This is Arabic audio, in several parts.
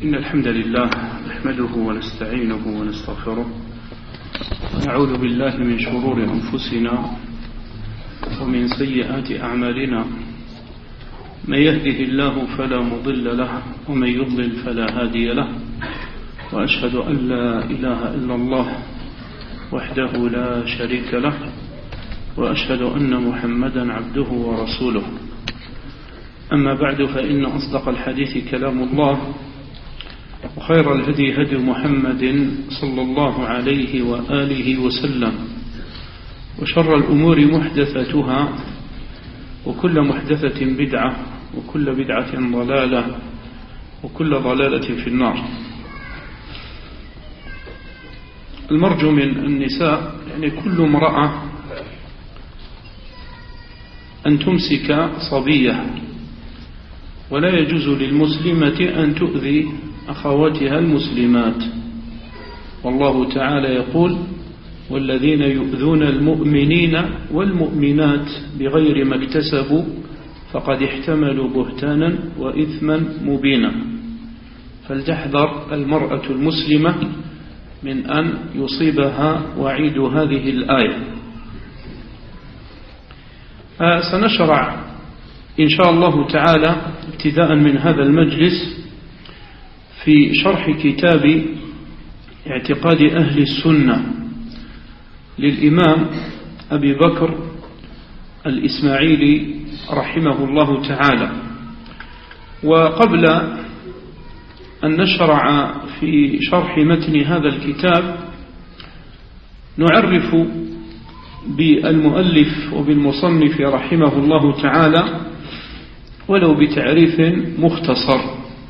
إن الحمد لله نحمده ونستعينه ونستغفره ونعوذ بالله من شرور أنفسنا ومن سيئات أعمالنا. من يهده الله فلا مضل له ومن يضلل فلا هادي له، وأشهد أن لا إله إلا الله وحده لا شريك له، وأشهد أن محمدا عبده ورسوله. أما بعد، فإن أصدق الحديث كلام الله، وخير الهدي هدي محمد صلى الله عليه وآله وسلم، وشر الأمور محدثتها، وكل محدثة بدعة، وكل بدعة ضلالة، وكل ضلالة في النار. المرجو من النساء يعني كل امرأة أن تمسك صبية، ولا يجوز للمسلمة أن تؤذي أخواتها المسلمات. والله تعالى يقول: والذين يؤذون المؤمنين والمؤمنات بغير ما اكتسبوا فقد احتملوا بهتانا وإثما مبينا. فلتحذر المرأة المسلمة من أن يصيبها وعيد هذه الآية. سنشرع إن شاء الله تعالى ابتداء من هذا المجلس في شرح كتاب اعتقاد أهل السنة للإمام أبي بكر الإسماعيلي رحمه الله تعالى. وقبل أن نشرع في شرح متن هذا الكتاب، نعرف بالمؤلف وبالمصنف رحمه الله تعالى ولو بتعريف مختصر.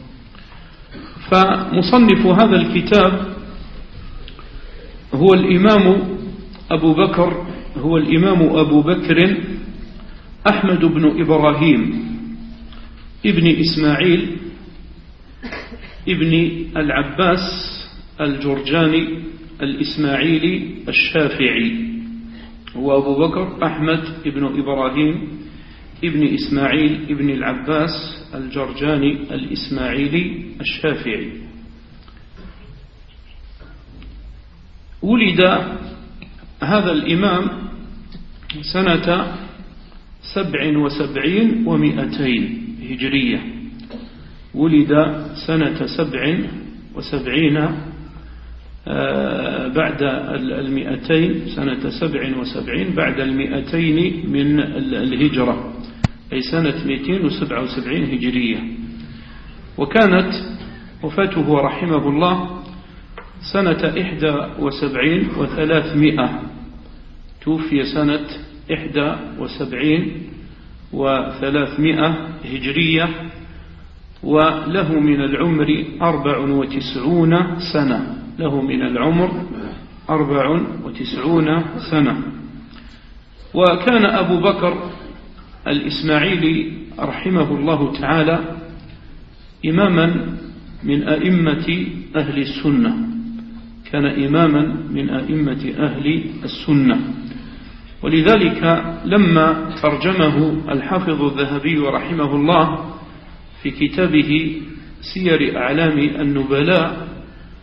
فمصنف هذا الكتاب هو الإمام أبو بكر أحمد بن إبراهيم ابن إسماعيل ابن العباس الجرجاني الإسماعيلي الشافعي. هو أبو بكر أحمد ابن إبراهيم ابن إسماعيل ابن العباس الجرجاني الإسماعيلي الشافعي. ولد هذا الإمام سنة 77 و200 هجرية. ولد سنة 77 بعد 200، سنة 77 بعد 200 من الهجرة، أي سنة 277 هجرية. وكانت وفاته رحمه الله سنة 71 و300، توفي سنة 71 و300 هجرية، وله من العمر 94 سنة. له من العمر 94 سنة. وكان أبو بكر الإسماعيلي رحمه الله تعالى إماما من أئمة أهل السنة، كان إماما من أئمة أهل السنة. ولذلك لما ترجمه الحافظ الذهبي رحمه الله في كتابه سير أعلام النبلاء،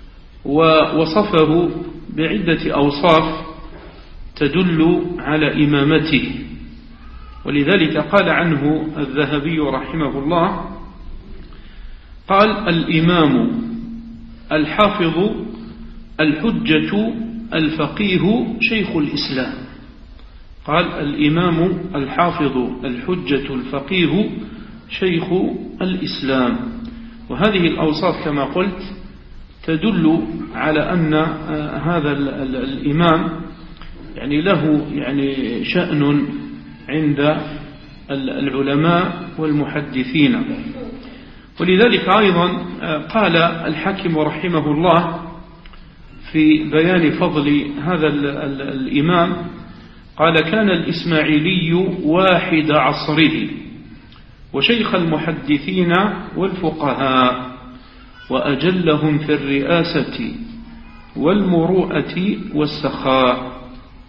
ووصفه بعدة أوصاف تدل على إمامته. ولذلك قال عنه الذهبي رحمه الله، قال: الإمام الحافظ الحجة الفقيه شيخ الإسلام. قال: الإمام الحافظ الحجة الفقيه شيخ الإسلام. وهذه الأوصاف كما قلت تدل على أن هذا الإمام يعني له يعني شأن عند العلماء والمحدثين. ولذلك أيضا قال الحاكم رحمه الله في بيان فضل هذا الإمام، قال: كان الإسماعيلي واحد عصره وشيخ المحدثين والفقهاء، وأجلهم في الرئاسة والمروءة والسخاء.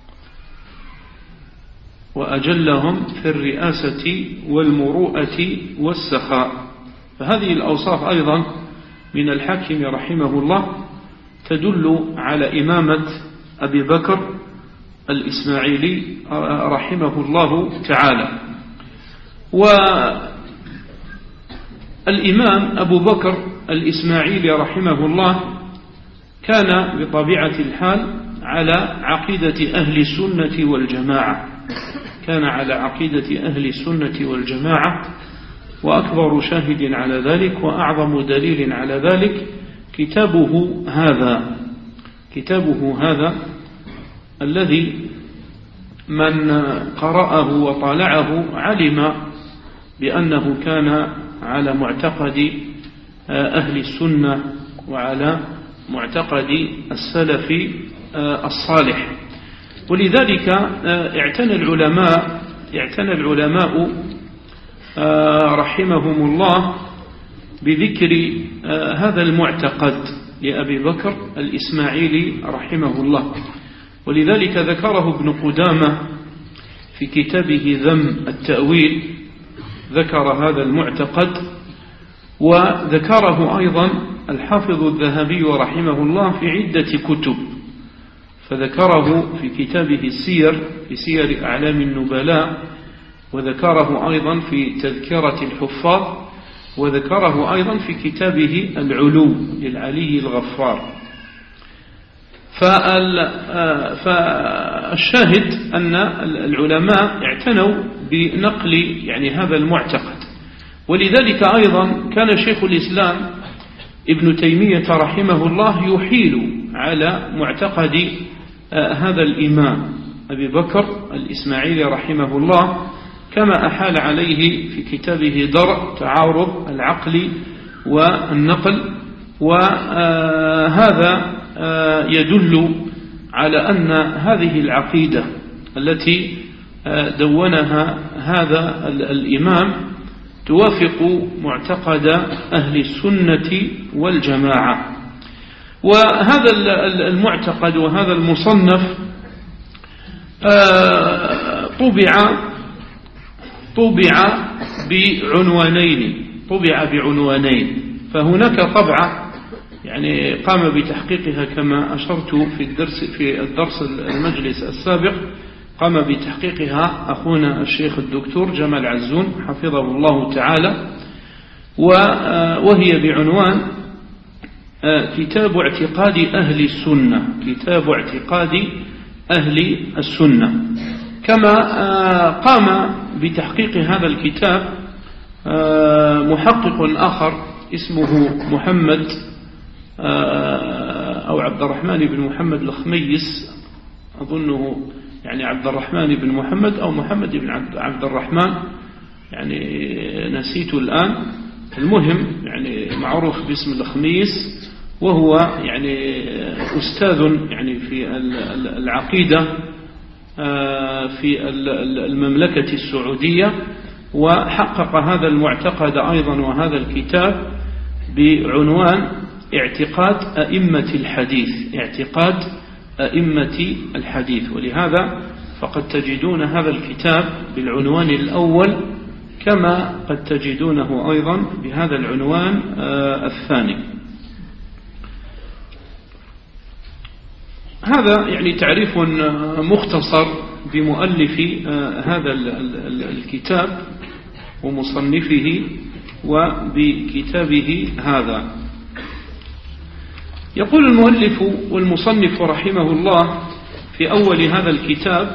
وأجلهم في الرئاسة والمروءة والسخاء. فهذه الأوصاف أيضا من الحاكم رحمه الله تدل على إمامة أبي بكر الإسماعيلي رحمه الله تعالى. والإمام أبو بكر الإسماعيلي رحمه الله كان بطبيعة الحال على عقيدة أهل السنة والجماعة، كان على عقيدة أهل السنة والجماعة، وأكبر شاهد على ذلك وأعظم دليل على ذلك كتابه هذا الذي من قرأه وطالعه علم بأنه كان على معتقد أهل السنة وعلى معتقد السلف الصالح. ولذلك اعتنى العلماء رحمهم الله بذكر هذا المعتقد لأبي بكر الإسماعيلي رحمه الله. ولذلك ذكره ابن قدامة في كتابه ذم التأويل، ذكر هذا المعتقد، وذكره أيضا الحافظ الذهبي رحمه الله في عدة كتب، فذكره في كتابه السير في سير أعلام النبلاء، وذكره أيضا في تذكرة الحفاظ، وذكره أيضا في كتابه العلو للعلي الغفار. فالشاهد أن العلماء اعتنوا بنقل يعني هذا المعتقد. ولذلك أيضا كان شيخ الإسلام ابن تيمية رحمه الله يحيل على معتقد هذا الإمام أبي بكر الإسماعيلي رحمه الله، كما أحال عليه في كتابه درء تعارض العقل والنقل. وهذا يدل على أن هذه العقيدة التي دونها هذا الإمام توافق معتقد أهل السنة والجماعة. وهذا المعتقد وهذا المصنف طبع بعنوانين، فهناك طبعة يعني قام بتحقيقها كما أشرت في الدرس المجلس السابق، قام بتحقيقها أخونا الشيخ الدكتور جمال عزون حفظه الله تعالى، وهي بعنوان كتاب اعتقاد أهل السنة، كتاب اعتقاد أهل السنة. كما قام بتحقيق هذا الكتاب محقق آخر اسمه محمد أو عبد الرحمن بن محمد الخميس، أظنه يعني عبد الرحمن بن محمد أو محمد بن عبد الرحمن، يعني نسيت الآن. المهم يعني معروف باسم الخميس، وهو يعني أستاذ يعني في العقيدة في المملكة السعودية، وحقق هذا المعتقد أيضا وهذا الكتاب بعنوان اعتقاد أئمة الحديث، اعتقاد أئمة الحديث. ولهذا فقد تجدون هذا الكتاب بالعنوان الأول، كما قد تجدونه أيضا بهذا العنوان الثاني. هذا يعني تعريف مختصر بمؤلف هذا الكتاب ومصنفه وبكتابه هذا. يقول المؤلف والمصنف رحمه الله في أول هذا الكتاب: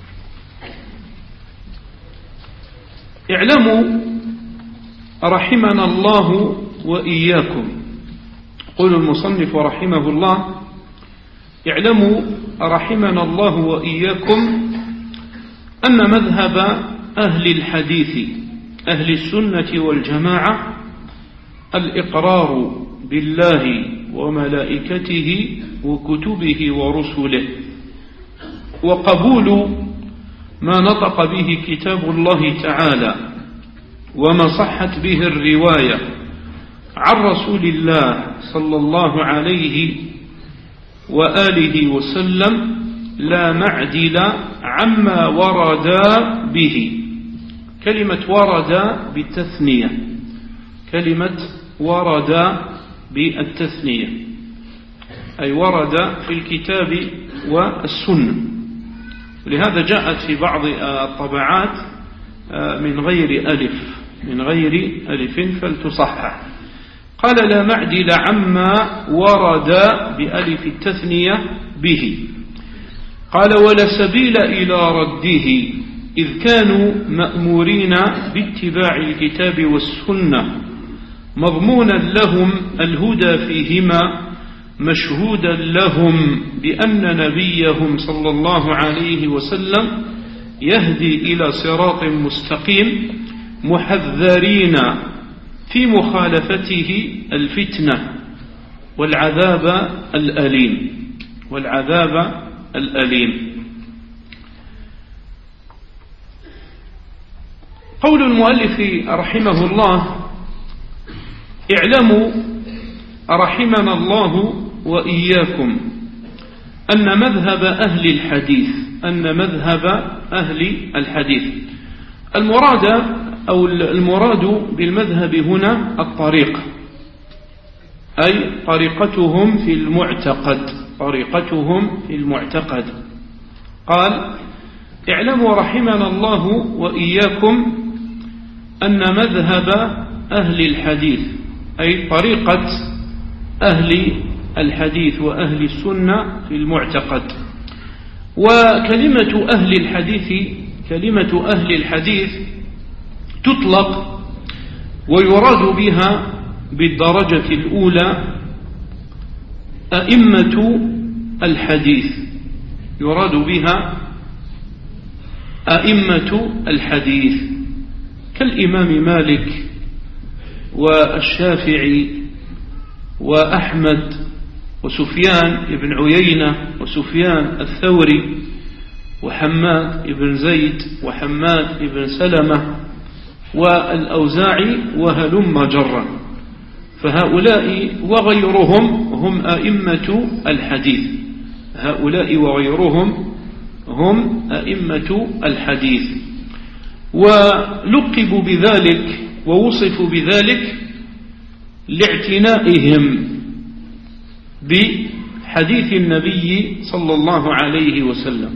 اعلموا رحمنا الله وإياكم. يقول المصنف رحمه الله: اعلموا رحمنا الله وإياكم أن مذهب أهل الحديث أهل السنة والجماعة الإقرار بالله وملائكته وكتبه ورسله، وقبول ما نطق به كتاب الله تعالى وما صحت به الرواية عن رسول الله صلى الله عليه وآله وسلم لا معدل عما ورد به. كلمة ورد بالتثنية، كلمة ورد بالتثنية، أي ورد في الكتاب والسنة. لهذا جاءت في بعض الطبعات من غير ألف فلتصحح. قال: لا معدل عما ورد بألف التثنية به. قال: ولا سبيل إلى رده، إذ كانوا مأمورين باتباع الكتاب والسنة، مضمونا لهم الهدى فيهما، مشهودا لهم بأن نبيهم صلى الله عليه وسلم يهدي إلى صراط مستقيم، محذرين في مخالفته الفتنة والعذاب الأليم. قول المؤلف رحمه الله: اعلموا رحمنا الله وإياكم أن مذهب أهل الحديث المراد بالمذهب هنا الطريقة، أي طريقتهم في المعتقد. قال: اعلموا رحمنا الله وإياكم أن مذهب أهل الحديث، أي طريقة أهل الحديث وأهل السنة في المعتقد. وكلمة أهل الحديث تطلق ويراد بها بالدرجة الأولى أئمة الحديث، كالإمام مالك والشافعي وأحمد وسفيان بن عيينة وسفيان الثوري وحماد بن زيد وحماد بن سلمة والأوزاعي وهلم جرا. فهؤلاء وغيرهم هم أئمة الحديث، ولقبوا بذلك ووصفوا بذلك لاعتنائهم بحديث النبي صلى الله عليه وسلم،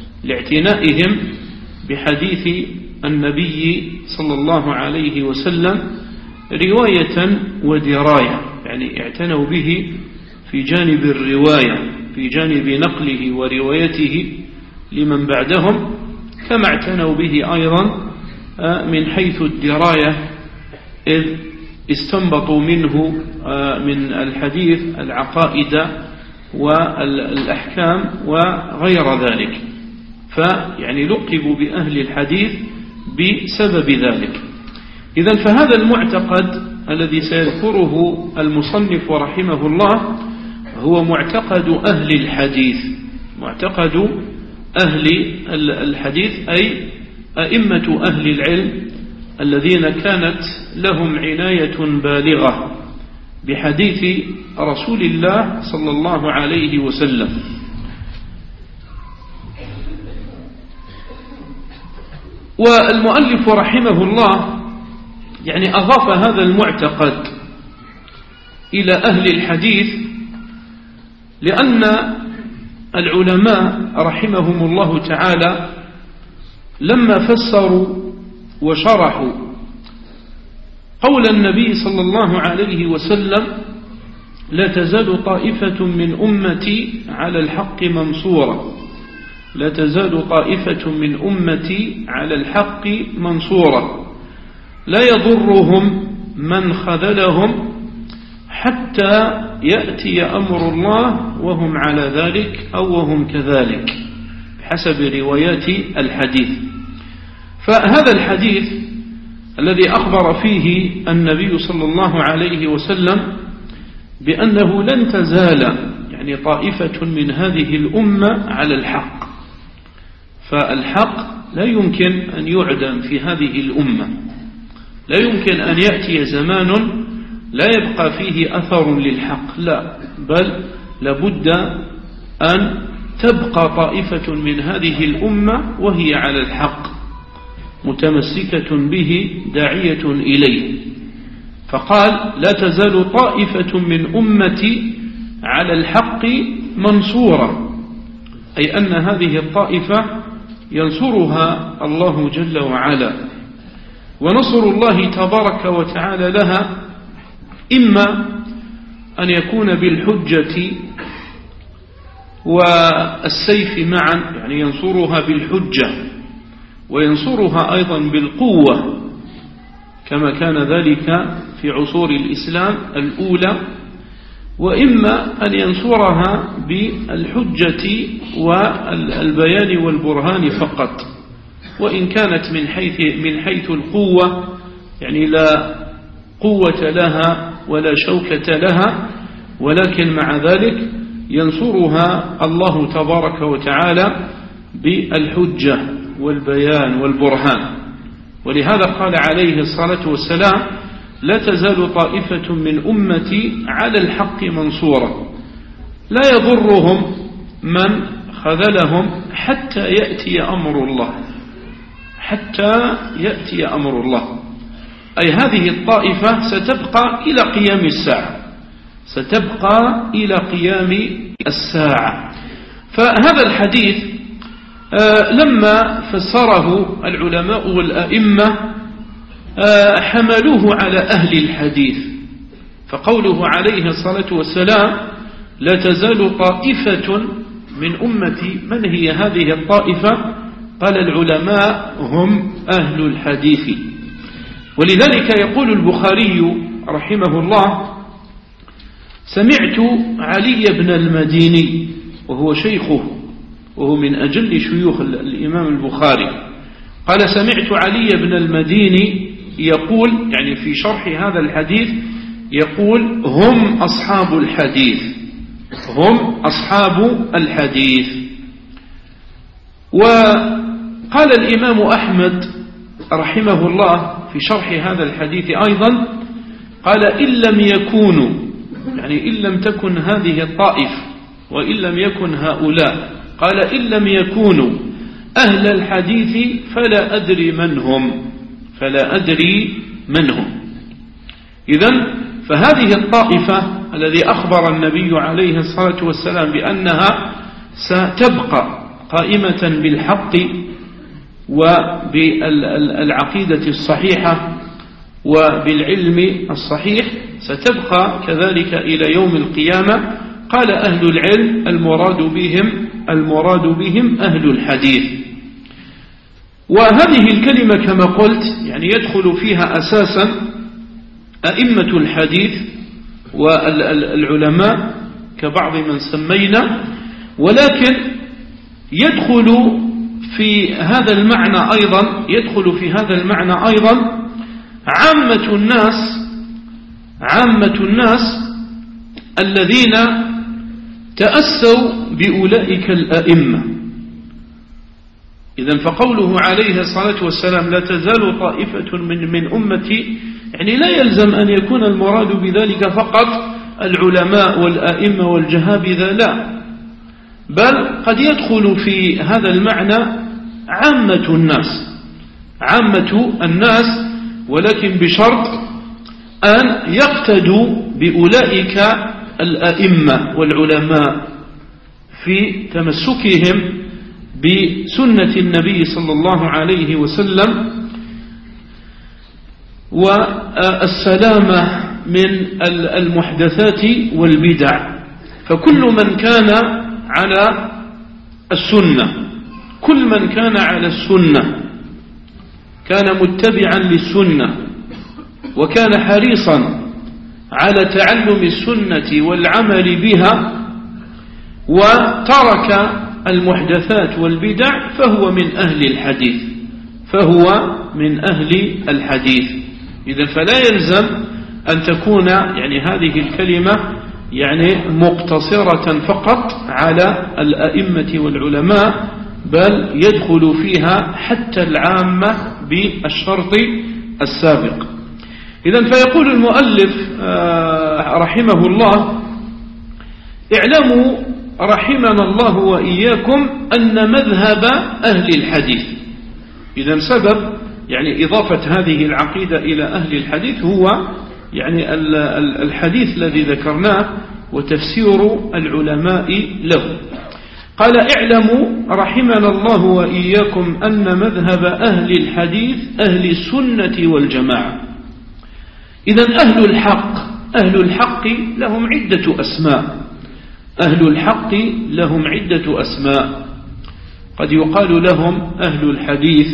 صلى الله عليه وسلم رواية ودراية، يعني اعتنوا به في جانب الرواية، في جانب نقله وروايته لمن بعدهم، كما اعتنوا به أيضا من حيث الدراية، إذ استنبطوا منه من الحديث العقائد والأحكام وغير ذلك. فيعني لقبوا بأهل الحديث بسبب ذلك. إذن فهذا المعتقد الذي سيذكره المصنف رحمه الله هو معتقد أهل الحديث، أي أئمة أهل العلم الذين كانت لهم عناية بالغة بحديث رسول الله صلى الله عليه وسلم. والمؤلف رحمه الله يعني أضاف هذا المعتقد إلى أهل الحديث، لأن العلماء رحمهم الله تعالى لما فسروا وشرحوا قول النبي صلى الله عليه وسلم: لا تزال طائفة من أمتي على الحق منصورة، لا يضرهم من خذلهم حتى يأتي أمر الله وهم على ذلك أو وهم كذلك، بحسب روايات الحديث. فهذا الحديث الذي أخبر فيه النبي صلى الله عليه وسلم بأنه لن تزال يعني طائفة من هذه الأمة على الحق، فالحق لا يمكن أن يعدم في هذه الأمة، لا يمكن أن يأتي زمان لا يبقى فيه أثر للحق، لا، بل لابد أن تبقى طائفة من هذه الأمة وهي على الحق متمسكة به داعية إليه. فقال لا تزال طائفة من أمتي على الحق منصورة، أي أن هذه الطائفة ينصرها الله جل وعلا. ونصر الله تبارك وتعالى لها إما أن يكون بالحجة والسيف معا، يعني ينصرها بالحجة وينصرها أيضا بالقوة كما كان ذلك في عصور الإسلام الأولى، وإما أن ينصرها بالحجة والبيان والبرهان فقط، وإن كانت من حيث القوة يعني لا قوة لها ولا شوكة لها، ولكن مع ذلك ينصرها الله تبارك وتعالى بالحجة والبيان والبرهان. ولهذا قال عليه الصلاة والسلام لا تزال طائفة من أمتي على الحق منصورة لا يضرهم من خذلهم حتى يأتي أمر الله، حتى يأتي أمر الله، أي هذه الطائفة ستبقى إلى قيام الساعة، ستبقى إلى قيام الساعة. فهذا الحديث لما فسره العلماء والأئمة حملوه على أهل الحديث، فقوله عليه الصلاة والسلام لا تزال طائفة من أمتي، من هي هذه الطائفة؟ قال العلماء هم أهل الحديث. ولذلك يقول البخاري رحمه الله سمعت علي بن المديني، وهو شيخه وهو من أجل شيوخ الإمام البخاري، قال سمعت علي بن المديني يقول، يعني في شرح هذا الحديث يقول هم أصحاب الحديث، هم أصحاب الحديث. وقال الإمام أحمد رحمه الله في شرح هذا الحديث أيضا قال إن لم يكونوا، يعني إن لم تكن هذه الطائفة وإن لم يكن هؤلاء، قال إن لم يكونوا أهل الحديث فلا أدري من هم، فلا أدري من هم. إذن فهذه الطائفة الذي أخبر النبي عليه الصلاة والسلام بأنها ستبقى قائمة بالحق وبالعقيدة الصحيحة وبالعلم الصحيح، ستبقى كذلك إلى يوم القيامة. قال أهل العلم المراد بهم أهل الحديث. وهذه الكلمة كما قلت يعني يدخل فيها أساسا أئمة الحديث والعلماء كبعض من سمينا، ولكن يدخل في هذا المعنى أيضا عامة الناس الذين تأسوا بأولئك الأئمة. إذن فقوله عليه الصلاة والسلام لا تزال طائفة من أمتي، يعني لا يلزم أن يكون المراد بذلك فقط العلماء والأئمة والجهابذة، لا، بل قد يدخل في هذا المعنى عامة الناس، ولكن بشرط أن يقتدوا بأولئك الأئمة والعلماء في تمسكهم بسنة النبي صلى الله عليه وسلم والسلامة من المحدثات والبدع. فكل من كان على السنة، كل من كان على السنة كان متبعا للسنة وكان حريصا على تعلم السنة والعمل بها وترك المحدثات والبدع فهو من أهل الحديث. إذن فلا يلزم أن تكون يعني هذه الكلمة يعني مقتصرة فقط على الأئمة والعلماء، بل يدخل فيها حتى العامة بالشرط السابق. إذن فيقول المؤلف رحمه الله اعلموا رحمنا الله وإياكم أن مذهب أهل الحديث. إذن سبب يعني إضافة هذه العقيدة إلى أهل الحديث هو يعني الحديث الذي ذكرناه وتفسير العلماء له. قال: اعلموا رحمنا الله وإياكم أن مذهب أهل الحديث أهل السنة والجماعة. إذن أهل الحق لهم عدة أسماء. أهل الحق لهم عدة أسماء. قد يقال لهم أهل الحديث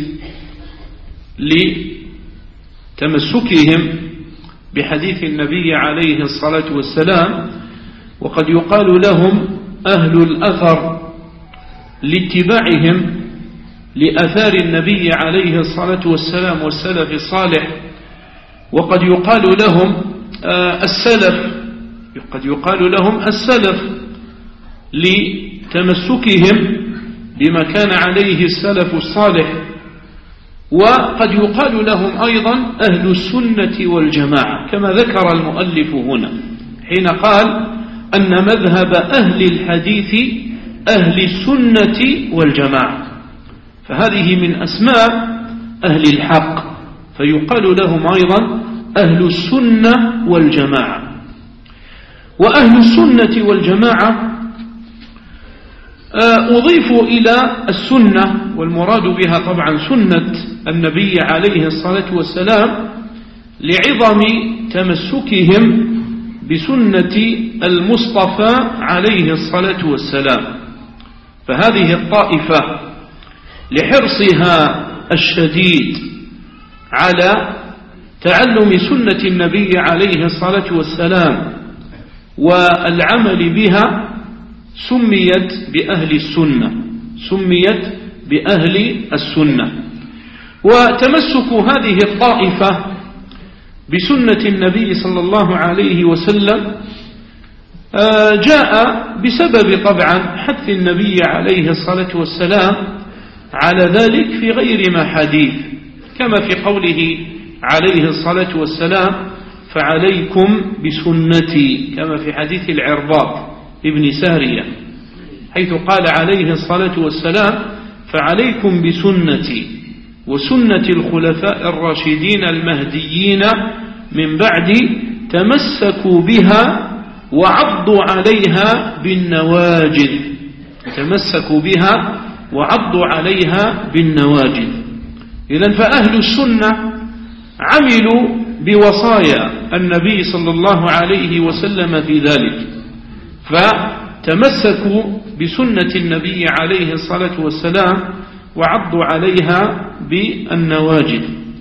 لتمسكهم بحديث النبي عليه الصلاة والسلام، وقد يقال لهم أهل الأثر لاتباعهم لأثار النبي عليه الصلاة والسلام والسلف الصالح، وقد يقال لهم السلف، قد يقال لهم السلف لتمسكهم بما كان عليه السلف الصالح، وقد يقال لهم أيضا أهل السنة والجماعة كما ذكر المؤلف هنا حين قال أن مذهب أهل الحديث أهل السنة والجماعة، فهذه من أسماء أهل الحق، فيقال لهم أيضا أهل السنة والجماعة. وأهل السنة والجماعة أضيف إلى السنة، والمراد بها طبعا سنة النبي عليه الصلاة والسلام لعظم تمسكهم بسنة المصطفى عليه الصلاة والسلام، فهذه الطائفة لحرصها الشديد على تعلم سنة النبي عليه الصلاة والسلام والعمل بها سميت بأهل السنة، سميت بأهل السنة. وتمسك هذه الطائفة بسنة النبي صلى الله عليه وسلم جاء بسبب طبعا حث النبي عليه الصلاة والسلام على ذلك في غير محاديث، كما في قوله عليه الصلاة والسلام: فعليكم بسنتي، كما في حديث العرباض ابن سارية حيث قال عليه الصلاة والسلام: فعليكم بسنتي وسنة الخلفاء الراشدين المهديين من بعد، تمسكوا بها وعضوا عليها بالنواجذ، تمسكوا بها وعضوا عليها بالنواجذ. إذن فأهل السنة عملوا بوصايا النبي صلى الله عليه وسلم في ذلك، فتمسكوا بسنة النبي عليه الصلاة والسلام وعضوا عليها بالنواجذ،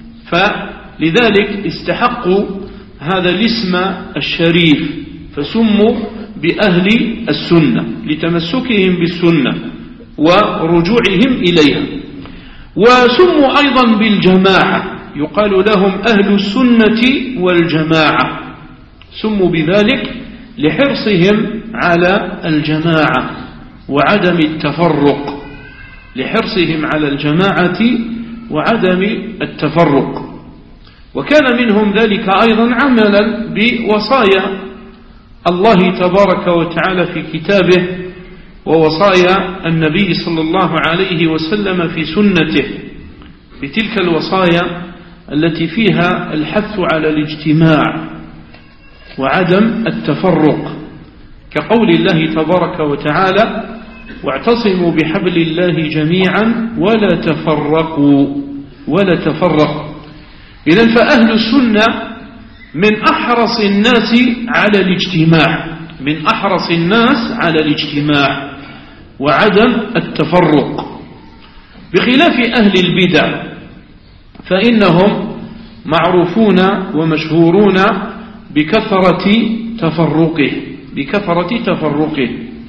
فلذلك استحقوا هذا الاسم الشريف، فسموا بأهل السنة لتمسكهم بالسنة ورجوعهم إليها. وسموا أيضا بالجماعة، يقال لهم أهل السنة والجماعة، سموا بذلك لحرصهم على الجماعة وعدم التفرق، لحرصهم على الجماعة وعدم التفرق. وكان منهم ذلك أيضا عملا بوصايا الله تبارك وتعالى في كتابه ووصايا النبي صلى الله عليه وسلم في سنته، بتلك الوصايا التي فيها الحث على الاجتماع وعدم التفرق، كقول الله تبارك وتعالى: واعتصموا بحبل الله جميعا ولا تفرقوا. إذن فأهل السنة من أحرص الناس على الاجتماع، من أحرص الناس على الاجتماع وعدم التفرق، بخلاف أهل البدع فإنهم معروفون ومشهورون بكثرة تفرقه.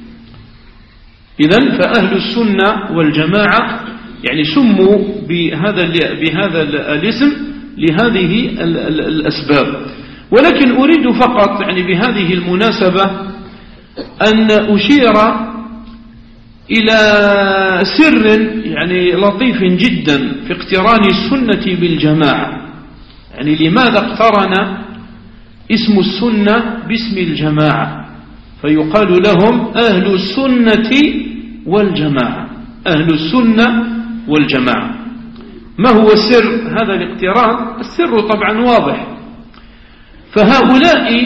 إذن فأهل السنة والجماعة يعني سموا بهذا الاسم لهذه الأسباب. ولكن أريد فقط يعني بهذه المناسبة أن أشير إلى سر يعني لطيف جدا في اقتران السنة بالجماعة. يعني لماذا اقترن اسم السنة باسم الجماعة فيقال لهم أهل السنة والجماعة، أهل السنة والجماعة؟ ما هو سر هذا الاقتران؟ السر طبعا واضح، فهؤلاء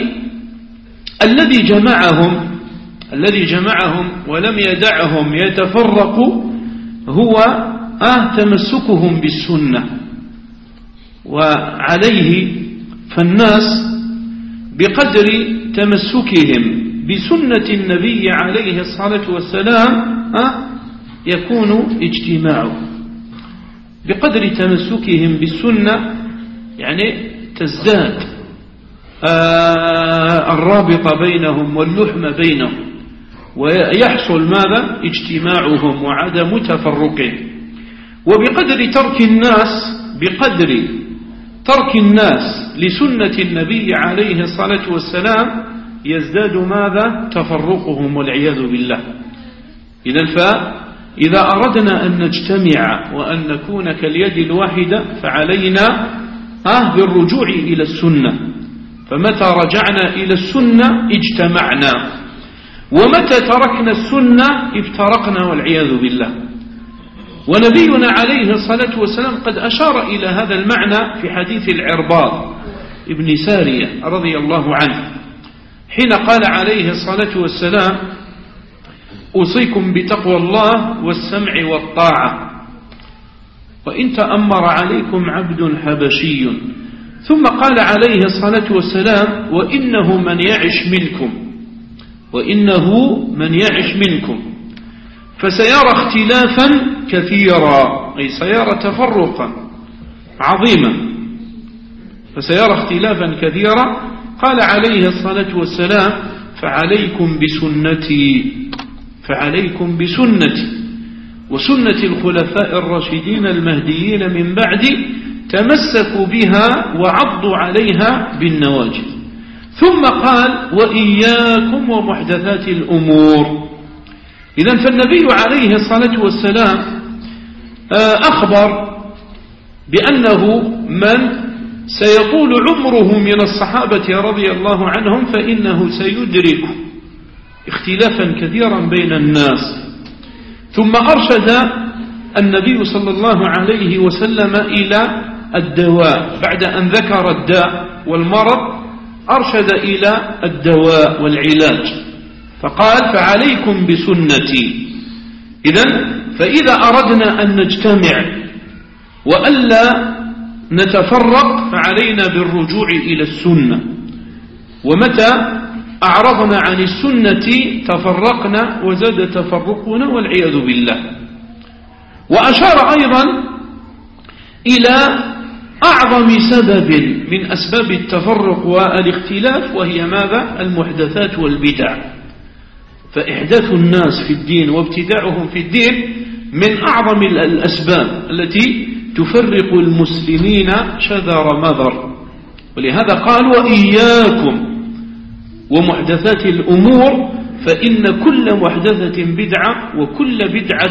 الذي جمعهم ولم يدعهم يتفرقوا هو تمسكهم بالسنة. وعليه فالناس بقدر تمسكهم بسنة النبي عليه الصلاة والسلام يكون اجتماعه. بقدر تمسكهم بالسنة يعني تزداد الرابط بينهم واللحم بينهم، ويحصل ماذا؟ اجتماعهم وعدم تفرقهم. وبقدر ترك الناس لسنة النبي عليه الصلاة والسلام يزداد ماذا؟ تفرقهم والعياذ بالله. إذا أردنا أن نجتمع وأن نكون كاليد الواحدة فعلينا بالرجوع إلى السنة. فمتى رجعنا إلى السنة اجتمعنا، ومتى تركنا السنة افترقنا والعياذ بالله. ونبينا عليه الصلاة والسلام قد أشار إلى هذا المعنى في حديث العرباض ابن سارية رضي الله عنه، حين قال عليه الصلاة والسلام: أوصيكم بتقوى الله والسمع والطاعة وإن تأمر عليكم عبد حبشي. ثم قال عليه الصلاة والسلام: وإنه من يعش منكم فسيرى اختلافا كثيرا، أي سيرى تفرقا عظيما، فسيرى اختلافا كثيرا. قال عليه الصلاة والسلام: فعليكم بسنتي وسنة الخلفاء الراشدين المهديين من بعدي، تمسكوا بها وعضوا عليها بالنواجذ. ثم قال: وإياكم ومحدثات الأمور. إذن فالنبي عليه الصلاة والسلام أخبر بأنه من سيطول عمره من الصحابة رضي الله عنهم فإنه سيدرك اختلافا كثيرا بين الناس. ثم أرشد النبي صلى الله عليه وسلم إلى الدواء، بعد أن ذكر الداء والمرض أرشد إلى الدواء والعلاج، فقال: فعليكم بسنتي. فإذا أردنا أن نجتمع وألا نتفرق فعلينا بالرجوع إلى السنة. ومتى أعرضنا عن السنة تفرقنا وزاد تفرقنا والعياذ بالله. وأشار أيضا إلى أعظم سبب من أسباب التفرق والاختلاف، وهي ماذا؟ المحدثات والبدع. فإحداث الناس في الدين وابتداعهم في الدين من أعظم الأسباب التي تفرق المسلمين شذر مذر. ولهذا قال: وإياكم ومحدثات الأمور فإن كل محدثة بدعة وكل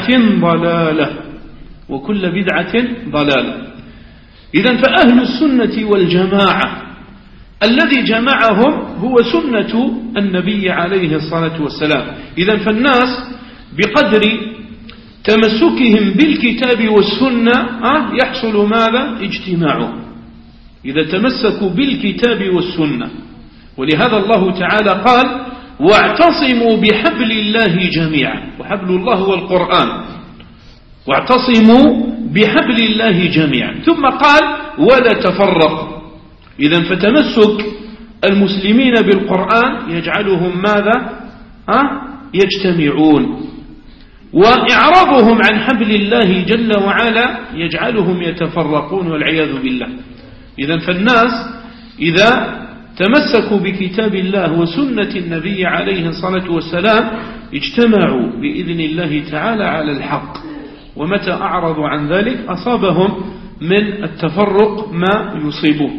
بدعة ضلالة. إذن فأهل السنة والجماعة الذي جمعهم هو سنة النبي عليه الصلاة والسلام. إذن فالناس بقدر تمسكهم بالكتاب والسنة يحصل ماذا؟ اجتماعهم. إذا تمسكوا بالكتاب والسنة. ولهذا الله تعالى قال: واعتصموا بحبل الله جميعا. وحبل الله هو القرآن. واعتصموا بحبل الله جميعا. ثم قال: ولا تفرقوا. إذن فتمسك المسلمين بالقرآن يجعلهم ماذا؟ يجتمعون. وإعراضهم عن حبل الله جل وعلا يجعلهم يتفرقون والعياذ بالله. إذن فالناس إذا تمسكوا بكتاب الله وسنة النبي عليه الصلاة والسلام اجتمعوا بإذن الله تعالى على الحق. ومتى أعرضوا عن ذلك أصابهم من التفرق ما يصيبه.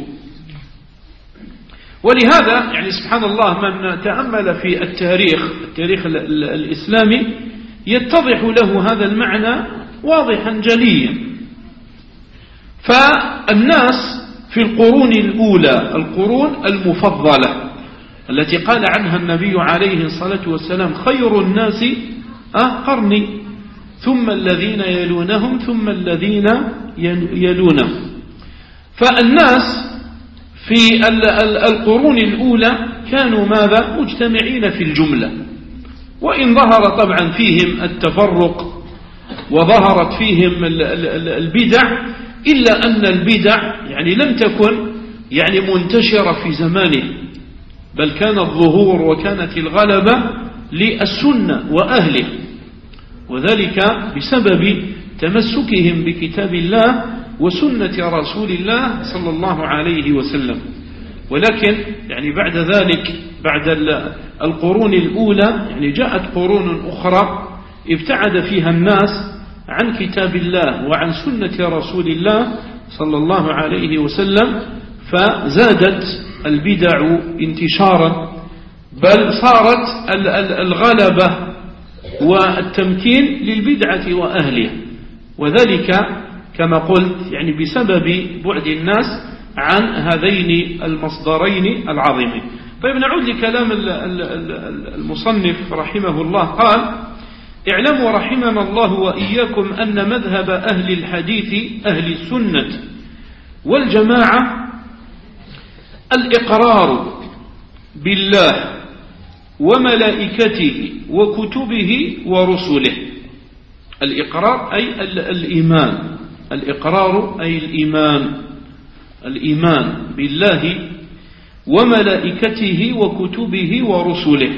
ولهذا يعني سبحان الله من تأمل في التاريخ الإسلامي يتضح له هذا المعنى واضحا جليا. فالناس في القرون الأولى، القرون المفضلة التي قال عنها النبي عليه الصلاة والسلام: خير الناس قرني ثم الذين يلونهم ثم الذين يلونهم. فالناس في القرون الأولى كانوا ماذا؟ مجتمعين في الجملة، وإن ظهر طبعا فيهم التفرق وظهرت فيهم البدع، إلا أن البدع يعني لم تكن يعني منتشرة في زمانه، بل كان الظهور وكانت الغلبة للسنة وأهله، وذلك بسبب تمسكهم بكتاب الله وسنة رسول الله صلى الله عليه وسلم. ولكن يعني بعد ذلك بعد القرون الأولى يعني جاءت قرون أخرى ابتعد فيها الناس عن كتاب الله وعن سنة رسول الله صلى الله عليه وسلم، فزادت البدع انتشارا، بل صارت الغلبة والتمكين للبدعة وأهلها، وذلك كما قلت يعني بسبب بعد الناس عن هذين المصدرين العظيمين. طيب نعود لكلام المصنف رحمه الله. قال: اعلموا رحمنا الله وإياكم أن مذهب أهل الحديث أهل السنة والجماعة الإقرار بالله وملائكته وكتبه ورسله. الإقرار أي الإيمان، الإقرار أي الإيمان بالله وملائكته وكتبه ورسله.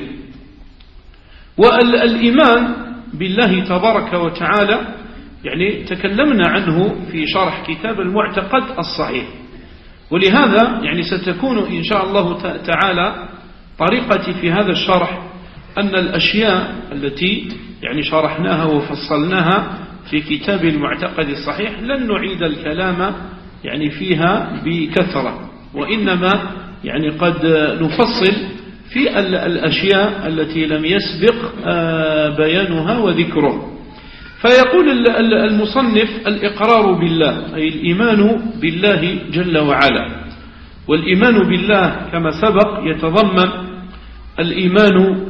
والإيمان بالله تبارك وتعالى يعني تكلمنا عنه في شرح كتاب المعتقد الصحيح، ولهذا يعني ستكون إن شاء الله تعالى طريقتي في هذا الشرح أن الأشياء التي يعني شرحناها وفصلناها في كتاب المعتقد الصحيح لن نعيد الكلام يعني فيها بكثرة، وإنما يعني قد نفصل في الأشياء التي لم يسبق بيانها وذكره. فيقول المصنف: الإقرار بالله أي الإيمان بالله جل وعلا. والإيمان بالله كما سبق يتضمن الإيمان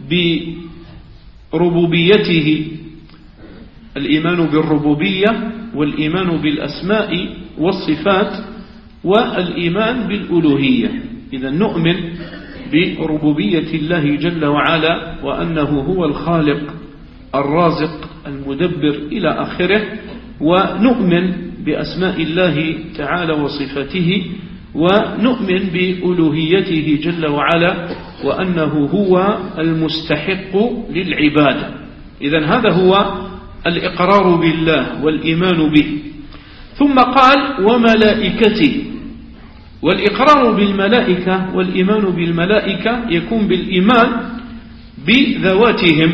بربوبيته، الإيمان بالربوبية، والإيمان بالأسماء والصفات، والإيمان بالألوهية. إذا نؤمن بربوبية الله جل وعلا وأنه هو الخالق الرازق المدبر إلى آخره، ونؤمن بأسماء الله تعالى وصفاته، ونؤمن بألوهيته جل وعلا وأنه هو المستحق للعبادة. إذن هذا هو الإقرار بالله والإيمان به. ثم قال: وملائكته. والإقرار بالملائكة والإيمان بالملائكة يكون بالإيمان بذواتهم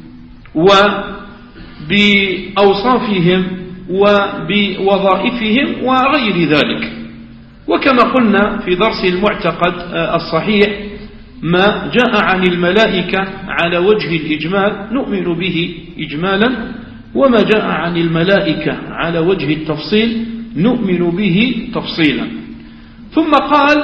وبأوصافهم وبوظائفهم وغير ذلك. وكما قلنا في درس المعتقد الصحيح ما جاء عن الملائكة على وجه الإجمال نؤمن به إجمالا، وما جاء عن الملائكة على وجه التفصيل نؤمن به تفصيلا. ثم قال: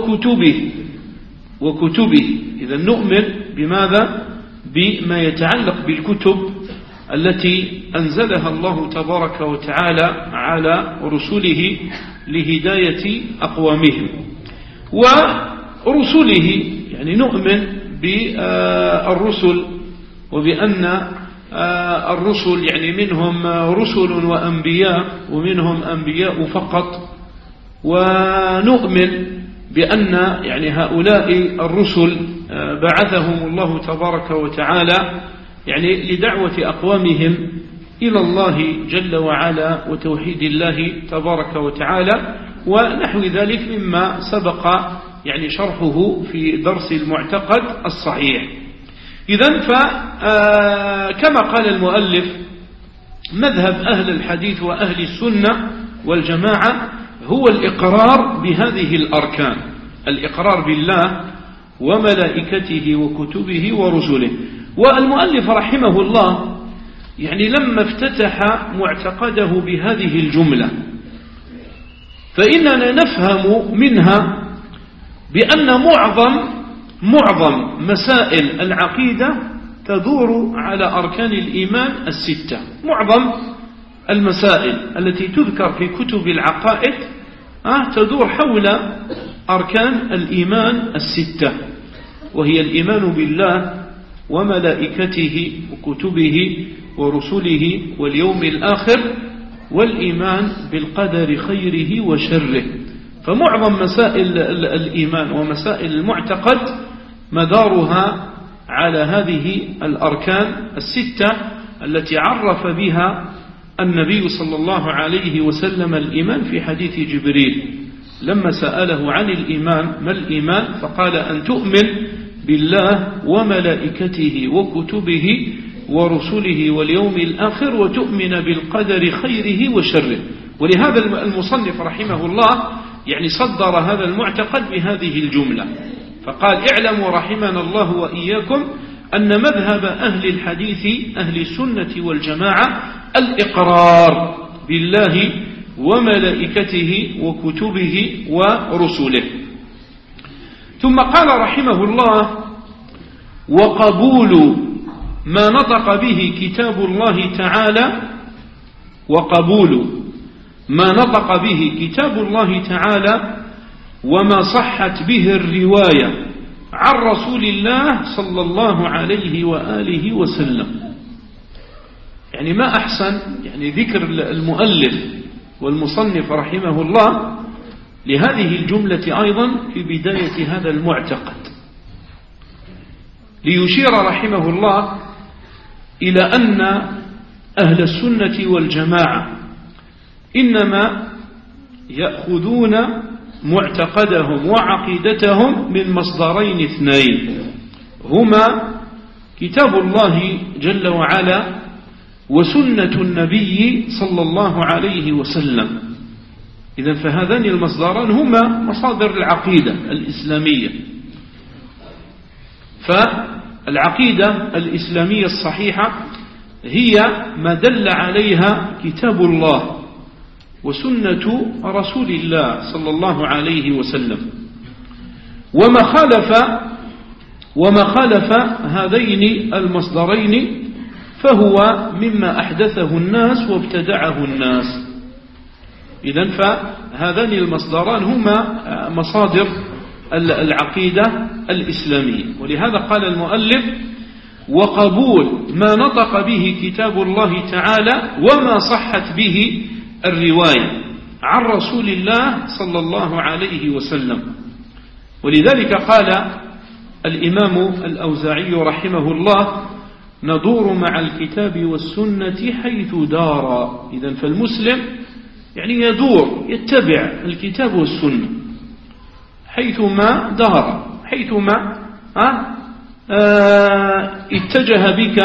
وكتبه. إذا نؤمن بماذا؟ بما يتعلق بالكتب التي أنزلها الله تبارك وتعالى على رسله لهداية أقوامهم. ورسله يعني نؤمن بالرسل، وبأن الرسل يعني منهم رسل وأنبياء، ومنهم أنبياء فقط. ونؤمن بأن يعني هؤلاء الرسل بعثهم الله تبارك وتعالى يعني لدعوة أقوامهم إلى الله جل وعلا وتوحيد الله تبارك وتعالى، ونحو ذلك مما سبق يعني شرحه في درس المعتقد الصحيح. إذن فكما قال المؤلف: مذهب أهل الحديث وأهل السنة والجماعة هو الإقرار بهذه الأركان، الإقرار بالله وملائكته وكتبه ورسله. والمؤلف رحمه الله يعني لما افتتح معتقده بهذه الجملة فإننا نفهم منها بأن معظم مسائل العقيدة تدور على أركان الإيمان الستة. معظم المسائل التي تذكر في كتب العقائد تدور حول أركان الإيمان الستة، وهي الإيمان بالله وملائكته وكتبه ورسله واليوم الآخر، والإيمان بالقدر خيره وشره. فمعظم مسائل الإيمان ومسائل المعتقد مدارها على هذه الأركان الستة التي عرف بها النبي صلى الله عليه وسلم الإيمان في حديث جبريل لما سأله عن الإيمان: ما الإيمان؟ فقال: أن تؤمن بالله وملائكته وكتبه ورسله واليوم الآخر وتؤمن بالقدر خيره وشره. ولهذا المصنف رحمه الله يعني صدر هذا المعتقد بهذه الجملة، فقال: اعلموا رحمنا الله وإياكم أن مذهب أهل الحديث أهل السنة والجماعة الإقرار بالله وملائكته وكتبه ورسله. ثم قال رحمه الله: وقبول ما نطق به كتاب الله تعالى، وقبول ما نطق به كتاب الله تعالى وما صحت به الرواية عن رسول الله صلى الله عليه وآله وسلم. يعني ما أحسن يعني ذكر المؤلف والمصنف رحمه الله لهذه الجملة أيضا في بداية هذا المعتقد، ليشير رحمه الله إلى أن أهل السنة والجماعة إنما يأخذون معتقدهم وعقيدتهم من مصدرين اثنين، هما كتاب الله جل وعلا وسنة النبي صلى الله عليه وسلم. إذن فهذان المصدران هما مصادر العقيدة الإسلامية. فالعقيدة الإسلامية الصحيحة هي ما دل عليها كتاب الله وسنة رسول الله صلى الله عليه وسلم، وما خالف هذين المصدرين فهو مما أحدثه الناس وابتدعه الناس. إذن فهذان المصدران هما مصادر العقيدة الإسلامية. ولهذا قال المؤلف: وقبول ما نطق به كتاب الله تعالى وما صحت به الرواية عن رسول الله صلى الله عليه وسلم. ولذلك قال الإمام الأوزاعي رحمه الله: ندور مع الكتاب والسنة حيث دار. إذن فالمسلم يعني يدور يتبع الكتاب والسنة حيثما دار، حيثما اتجه بك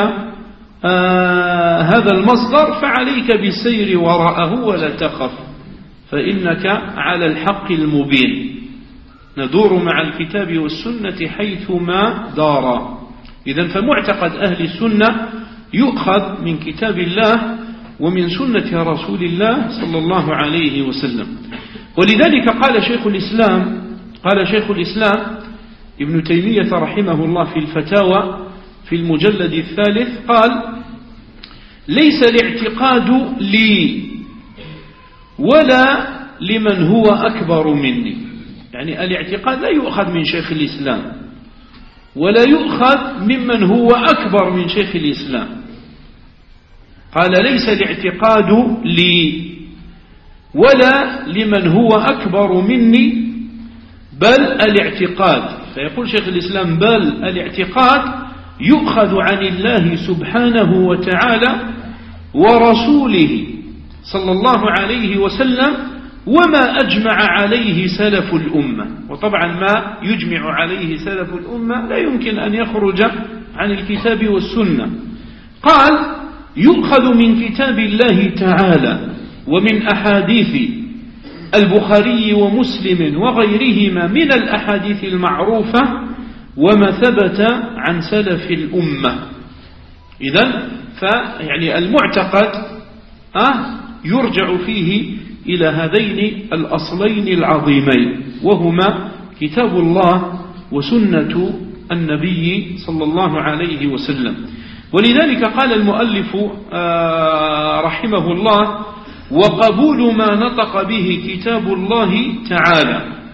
هذا المصدر فعليك بالسير وراءه ولا تخف فإنك على الحق المبين. ندور مع الكتاب والسنة حيثما دار. إذن فمعتقد أهل السنة يؤخذ من كتاب الله ومن سنة رسول الله صلى الله عليه وسلم. ولذلك قال شيخ الإسلام ابن تيمية رحمه الله في الفتاوى في المجلد الثالث قال: ليس الاعتقاد لي ولا لمن هو أكبر مني. يعني الاعتقاد لا يؤخذ من شيخ الإسلام ولا يؤخذ ممن هو أكبر من شيخ الإسلام. قال: ليس الاعتقاد لي ولا لمن هو أكبر مني بل الاعتقاد. فيقول شيخ الإسلام: بل الاعتقاد يؤخذ عن الله سبحانه وتعالى ورسوله صلى الله عليه وسلم وما أجمع عليه سلف الأمة. وطبعا ما يجمع عليه سلف الأمة لا يمكن أن يخرج عن الكتاب والسنة. قال: يؤخذ من كتاب الله تعالى ومن أحاديث البخاري ومسلم وغيرهما من الأحاديث المعروفة وما ثبت عن سلف الأمة. إذن فيعني المعتقد يرجع فيه إلى هذين الأصلين العظيمين وهما كتاب الله وسنة النبي صلى الله عليه وسلم. ولذلك قال المؤلف رحمه الله: وقبول ما نطق به كتاب الله تعالى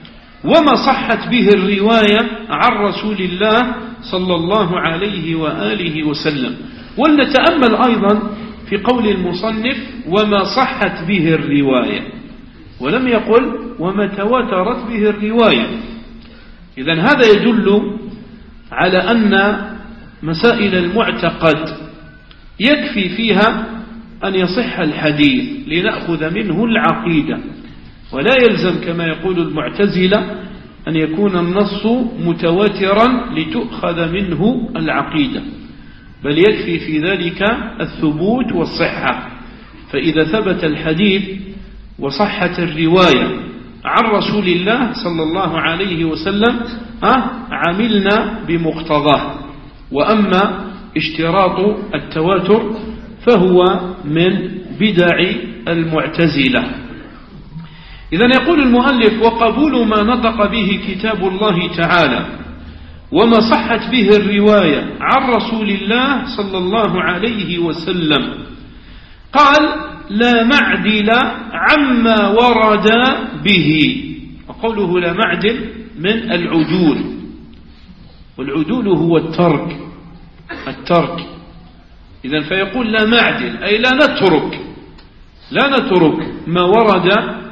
وما صحت به الرواية عن رسول الله صلى الله عليه وآله وسلم. ولنتأمل أيضا في قول المصنف وما صحت به الرواية، ولم يقل وما تواترت به الرواية. إذن هذا يدل على أن مسائل المعتقد يكفي فيها أن يصح الحديث لنأخذ منه العقيدة، ولا يلزم كما يقول المعتزلة أن يكون النص متواترا لتؤخذ منه العقيدة، بل يكفي في ذلك الثبوت والصحة. فإذا ثبت الحديث وصحت الرواية عن رسول الله صلى الله عليه وسلم عملنا بمقتضاه. وأما اشتراط التواتر فهو من بدع المعتزلة. إذن يقول المؤلف وقبول ما نطق به كتاب الله تعالى وما صحت به الرواية عن رسول الله صلى الله عليه وسلم. قال لا معدل عما ورد به، وقوله لا معدل من العدول، والعدول هو الترك. إذن فيقول لا معدل أي لا نترك ما ورد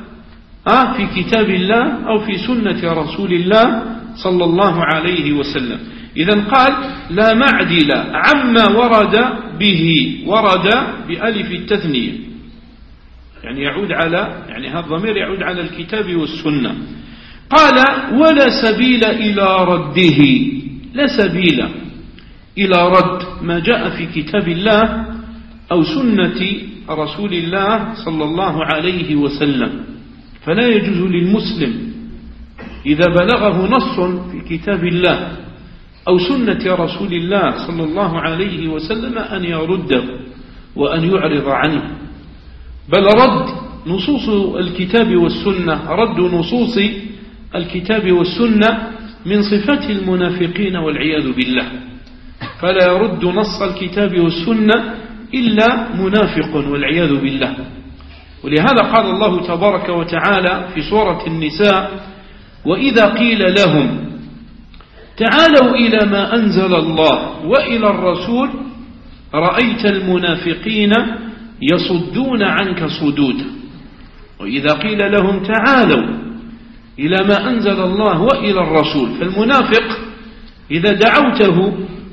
في كتاب الله أو في سنة رسول الله صلى الله عليه وسلم. إذن قال لا معدل عما ورد به، ورد بألف التثنية، يعني يعود على هذا الضمير يعود على الكتاب والسنة. قال ولا سبيل إلى رده، لا سبيل إلى رد ما جاء في كتاب الله أو سنة رسول الله صلى الله عليه وسلم. فلا يجوز للمسلم إذا بلغه نص في كتاب الله أو سنة رسول الله صلى الله عليه وسلم أن يرده وأن يعرض عنه، بل رد نصوص الكتاب والسنة، رد نصوص الكتاب والسنة من صفات المنافقين والعياذ بالله. فلا يرد نص الكتاب والسنة إلا منافق والعياذ بالله. ولهذا قال الله تبارك وتعالى في سورة النساء وإذا قيل لهم تعالوا إلى ما أنزل الله وإلى الرسول رأيت المنافقين يصدون عنك صدودا. وإذا قيل لهم تعالوا إلى ما أنزل الله وإلى الرسول، فالمنافق إذا دعوته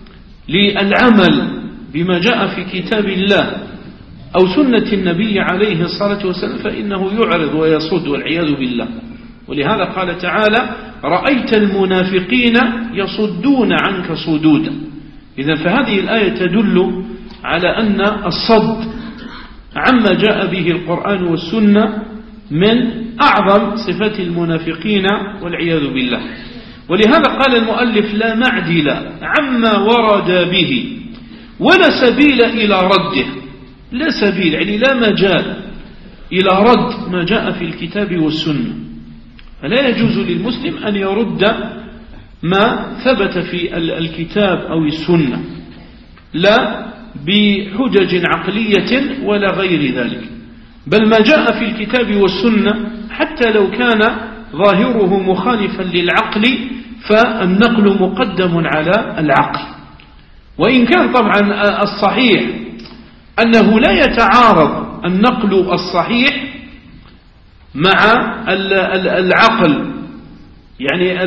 للعمل بما جاء في كتاب الله أو سنة النبي عليه الصلاة والسلام فإنه يعرض ويصد والعياذ بالله. ولهذا قال تعالى رأيت المنافقين يصدون عنك صدودا. إذن فهذه الآية تدل على أن الصد عما جاء به القرآن والسنة من أعظم صفات المنافقين والعياذ بالله. ولهذا قال المؤلف لا معدل عما ورد به ولا سبيل إلى رده. لا سبيل يعني لا مجال إلى رد ما جاء في الكتاب والسنة. فلا يجوز للمسلم أن يرد ما ثبت في الكتاب أو السنة، لا بحجج عقلية ولا غير ذلك، بل ما جاء في الكتاب والسنة حتى لو كان ظاهره مخالفا للعقل فالنقل مقدم على العقل. وإن كان طبعا الصحيح أنه لا يتعارض النقل الصحيح مع العقل يعني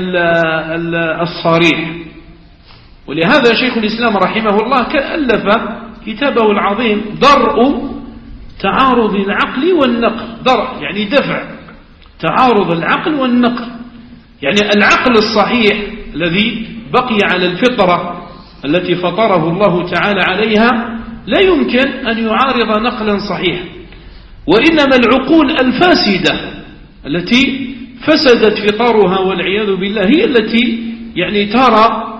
الصريح. ولهذا شيخ الإسلام رحمه الله ألف كتابه العظيم درء تعارض العقل والنقل. درء يعني دفع تعارض العقل والنقل، يعني العقل الصحيح الذي بقي على الفطرة التي فطره الله تعالى عليها لا يمكن أن يعارض نقلا صحيحا، وإنما العقول الفاسدة التي فسدت فطرها والعياذ بالله هي التي يعني ترى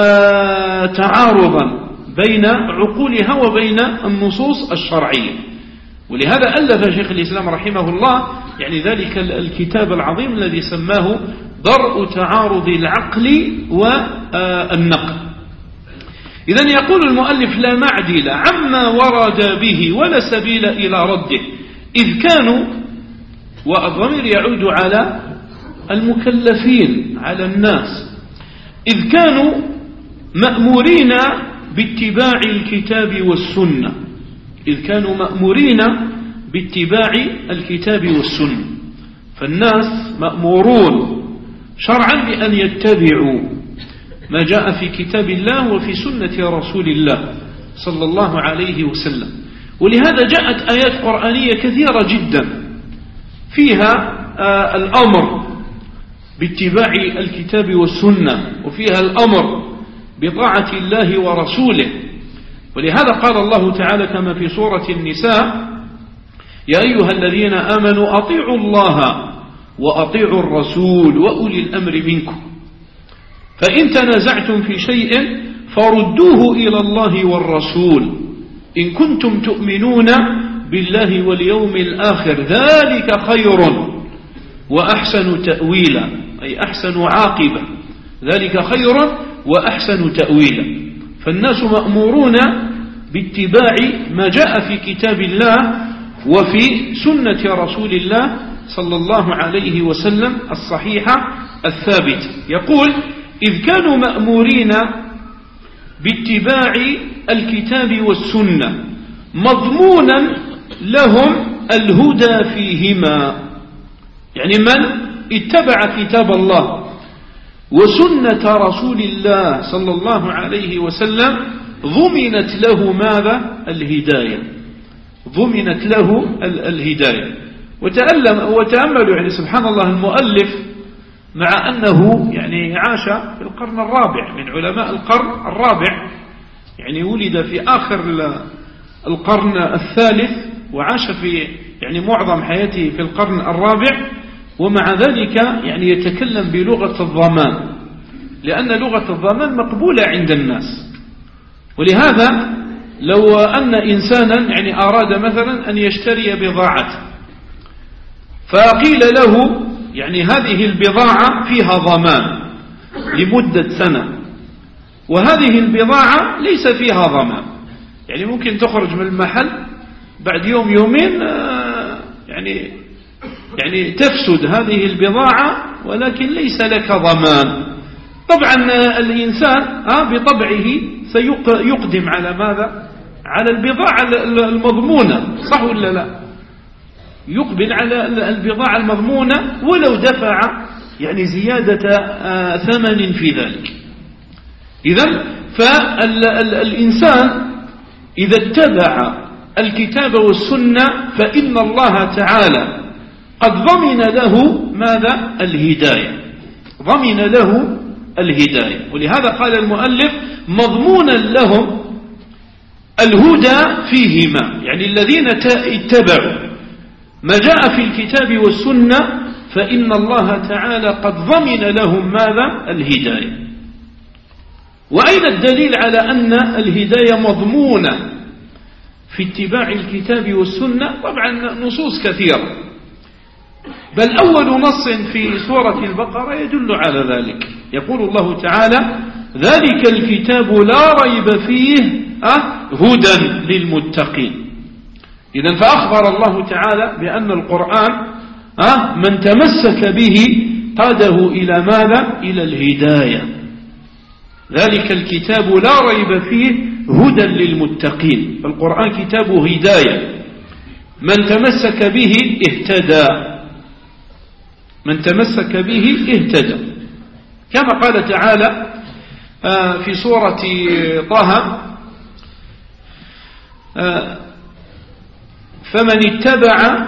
تعارضا بين عقولها وبين النصوص الشرعية. ولهذا ألف شيخ الإسلام رحمه الله يعني ذلك الكتاب العظيم الذي سماه درء تعارض العقل والنقل. إذن يقول المؤلف لا معدل عما ورد به ولا سبيل إلى رده، إذ كانوا، والضمير يعود على المكلفين على الناس، إذ كانوا مأمورين باتباع الكتاب والسنة، إذ كانوا مأمورين باتباع الكتاب والسنة. فالناس مأمورون شرعا بأن يتبعوا ما جاء في كتاب الله وفي سنة رسول الله صلى الله عليه وسلم. ولهذا جاءت آيات قرآنية كثيرة جدا فيها الأمر باتباع الكتاب والسنة، وفيها الأمر بطاعة الله ورسوله. ولهذا قال الله تعالى كما في سورة النساء: يا أيها الذين آمنوا أطيعوا الله وأطيعوا الرسول وأولي الأمر منكم، فإن تنازعتم في شيء فردوه إلى الله والرسول إن كنتم تؤمنون بالله واليوم الآخر ذلك خير وأحسن تأويلا، أي أحسن عاقبة، ذلك خير وأحسن تأويلا. فالناس مأمورون باتباع ما جاء في كتاب الله وفي سنة رسول الله صلى الله عليه وسلم الصحيحة الثابتة. يقول: إذ كانوا مأمورين باتباع الكتاب والسنة مضمونا لهم الهدى فيهما، يعني من اتبع كتاب الله وسنة رسول الله صلى الله عليه وسلم ضمنت له ماذا؟ الهداية، ضمنت له الهداية. وتأملوا يعني سبحان الله، المؤلف مع أنه يعني عاش في القرن الرابع، من علماء القرن الرابع، يعني ولد في آخر القرن الثالث وعاش في يعني معظم حياته في القرن الرابع، ومع ذلك يعني يتكلم بلغة الضمان، لأن لغة الضمان مقبولة عند الناس. ولهذا لو أن إنسانا يعني أراد مثلا أن يشتري بضاعة، فقيل له يعني هذه البضاعة فيها ضمان لمدة سنة، وهذه البضاعة ليس فيها ضمان، يعني ممكن تخرج من المحل بعد يوم يومين يعني تفسد هذه البضاعة ولكن ليس لك ضمان. طبعا الإنسان بطبعه سيقدم على ماذا؟ على البضاعة المضمونة، صح ولا لا؟ يقبل على البضاعة المضمونة ولو دفع يعني زيادة ثمن في ذلك. إذن فالإنسان إذا اتبع الكتاب والسنة فإن الله تعالى قد ضمن له ماذا؟ الهداية، ضمن له الهداية. ولهذا قال المؤلف: مضمونا لهم الهدى فيهما، يعني الذين اتبعوا ما جاء في الكتاب والسنة فإن الله تعالى قد ضمن لهم ماذا؟ الهداية. وأين الدليل على أن الهداية مضمونة في اتباع الكتاب والسنة؟ طبعا نصوص كثيرة، بل أول نص في سورة البقرة يدل على ذلك. يقول الله تعالى: ذلك الكتاب لا ريب فيه هدى للمتقين. إذن فأخبر الله تعالى بأن القرآن من تمسك به قاده إلى ماذا؟ إلى الهداية. ذلك الكتاب لا ريب فيه هدى للمتقين، فالقرآن كتاب هداية، من تمسك به اهتدى، من تمسك به اهتدى، كما قال تعالى في سورة طه: فمن اتبع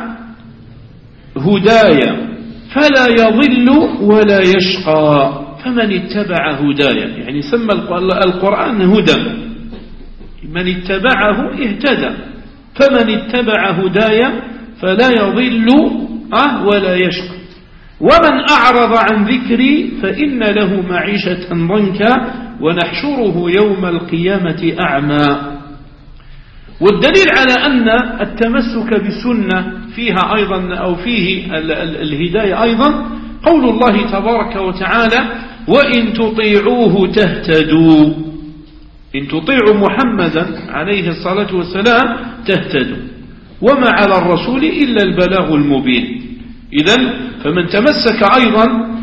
هدايا فلا يضل ولا يشقى. فمن اتبع هدايا يعني سمى القرآن هدى، من اتبعه اهتدى، فمن اتبع هدايا فلا يضل ولا يشقى. ومن أعرض عن ذكري فإن له معيشة ضنكا ونحشره يوم القيامة أعمى. والدليل على أن التمسك بالسنة فيها أيضا أو فيه الهداية أيضا قول الله تبارك وتعالى: وإن تطيعوه تهتدوا. إن تطيعوا محمدا عليه الصلاة والسلام تهتدوا، وما على الرسول إلا البلاغ المبين. إذن فمن تمسك أيضا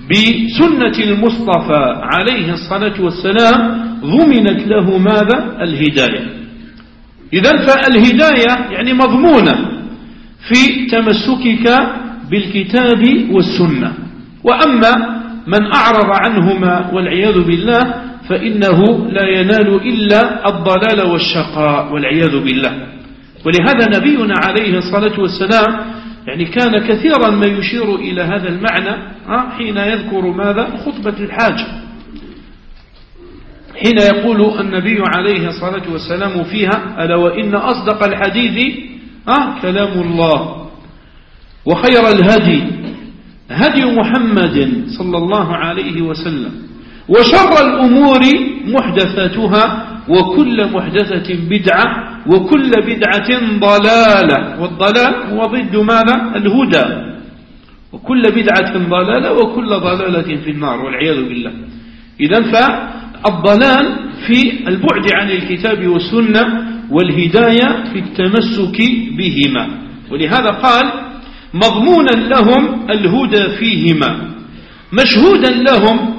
بسنة المصطفى عليه الصلاة والسلام ضمنت له ماذا؟ الهداية. إذن فالهداية يعني مضمونة في تمسكك بالكتاب والسنة. وأما من أعرض عنهما والعياذ بالله فإنه لا ينال إلا الضلال والشقاء والعياذ بالله. ولهذا نبينا عليه الصلاة والسلام يعني كان كثيرا ما يشير إلى هذا المعنى حين يذكر ماذا؟ خطبة الحاجة، حين يقول النبي عليه الصلاة والسلام فيها: ألا وإن أصدق الحديث كلام الله، وخير الهدي هدي محمد صلى الله عليه وسلم، وشر الأمور محدثاتها، وكل محدثة بدعة، وكل بدعة ضلالة. والضلال هو ضد ماذا؟ الهدى. وكل بدعة ضلالة، وكل ضلالة في النار والعياذ بالله. إذن فالضلال في البعد عن الكتاب والسنة، والهداية في التمسك بهما. ولهذا قال: مضمونا لهم الهدى فيهما، مشهودا لهم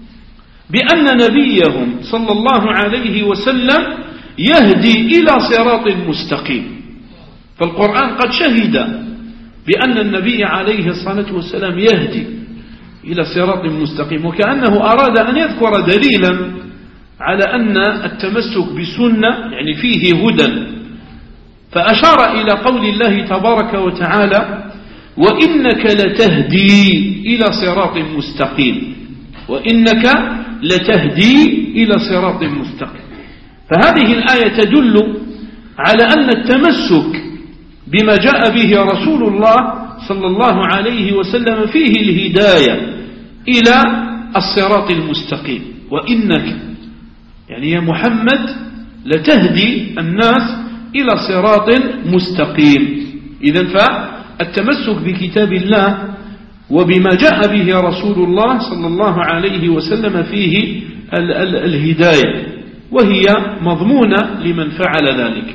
بأن نبيهم صلى الله عليه وسلم يهدي إلى صراط مستقيم. فالقرآن قد شهد بأن النبي عليه الصلاة والسلام يهدي إلى صراط مستقيم، وكأنه أراد أن يذكر دليلا على أن التمسك بسنة يعني فيه هدى، فأشار إلى قول الله تبارك وتعالى: وإنك لتهدي إلى صراط مستقيم، وإنك لتهدي إلى صراط مستقيم. فهذه الآية تدل على أن التمسك بما جاء به رسول الله صلى الله عليه وسلم فيه الهداية إلى الصراط المستقيم. وإنك يعني يا محمد لتهدي الناس إلى صراط مستقيم. إذن فالتمسك بكتاب الله وبما جاء به رسول الله صلى الله عليه وسلم فيه الهداية، وهي مضمونة لمن فعل ذلك.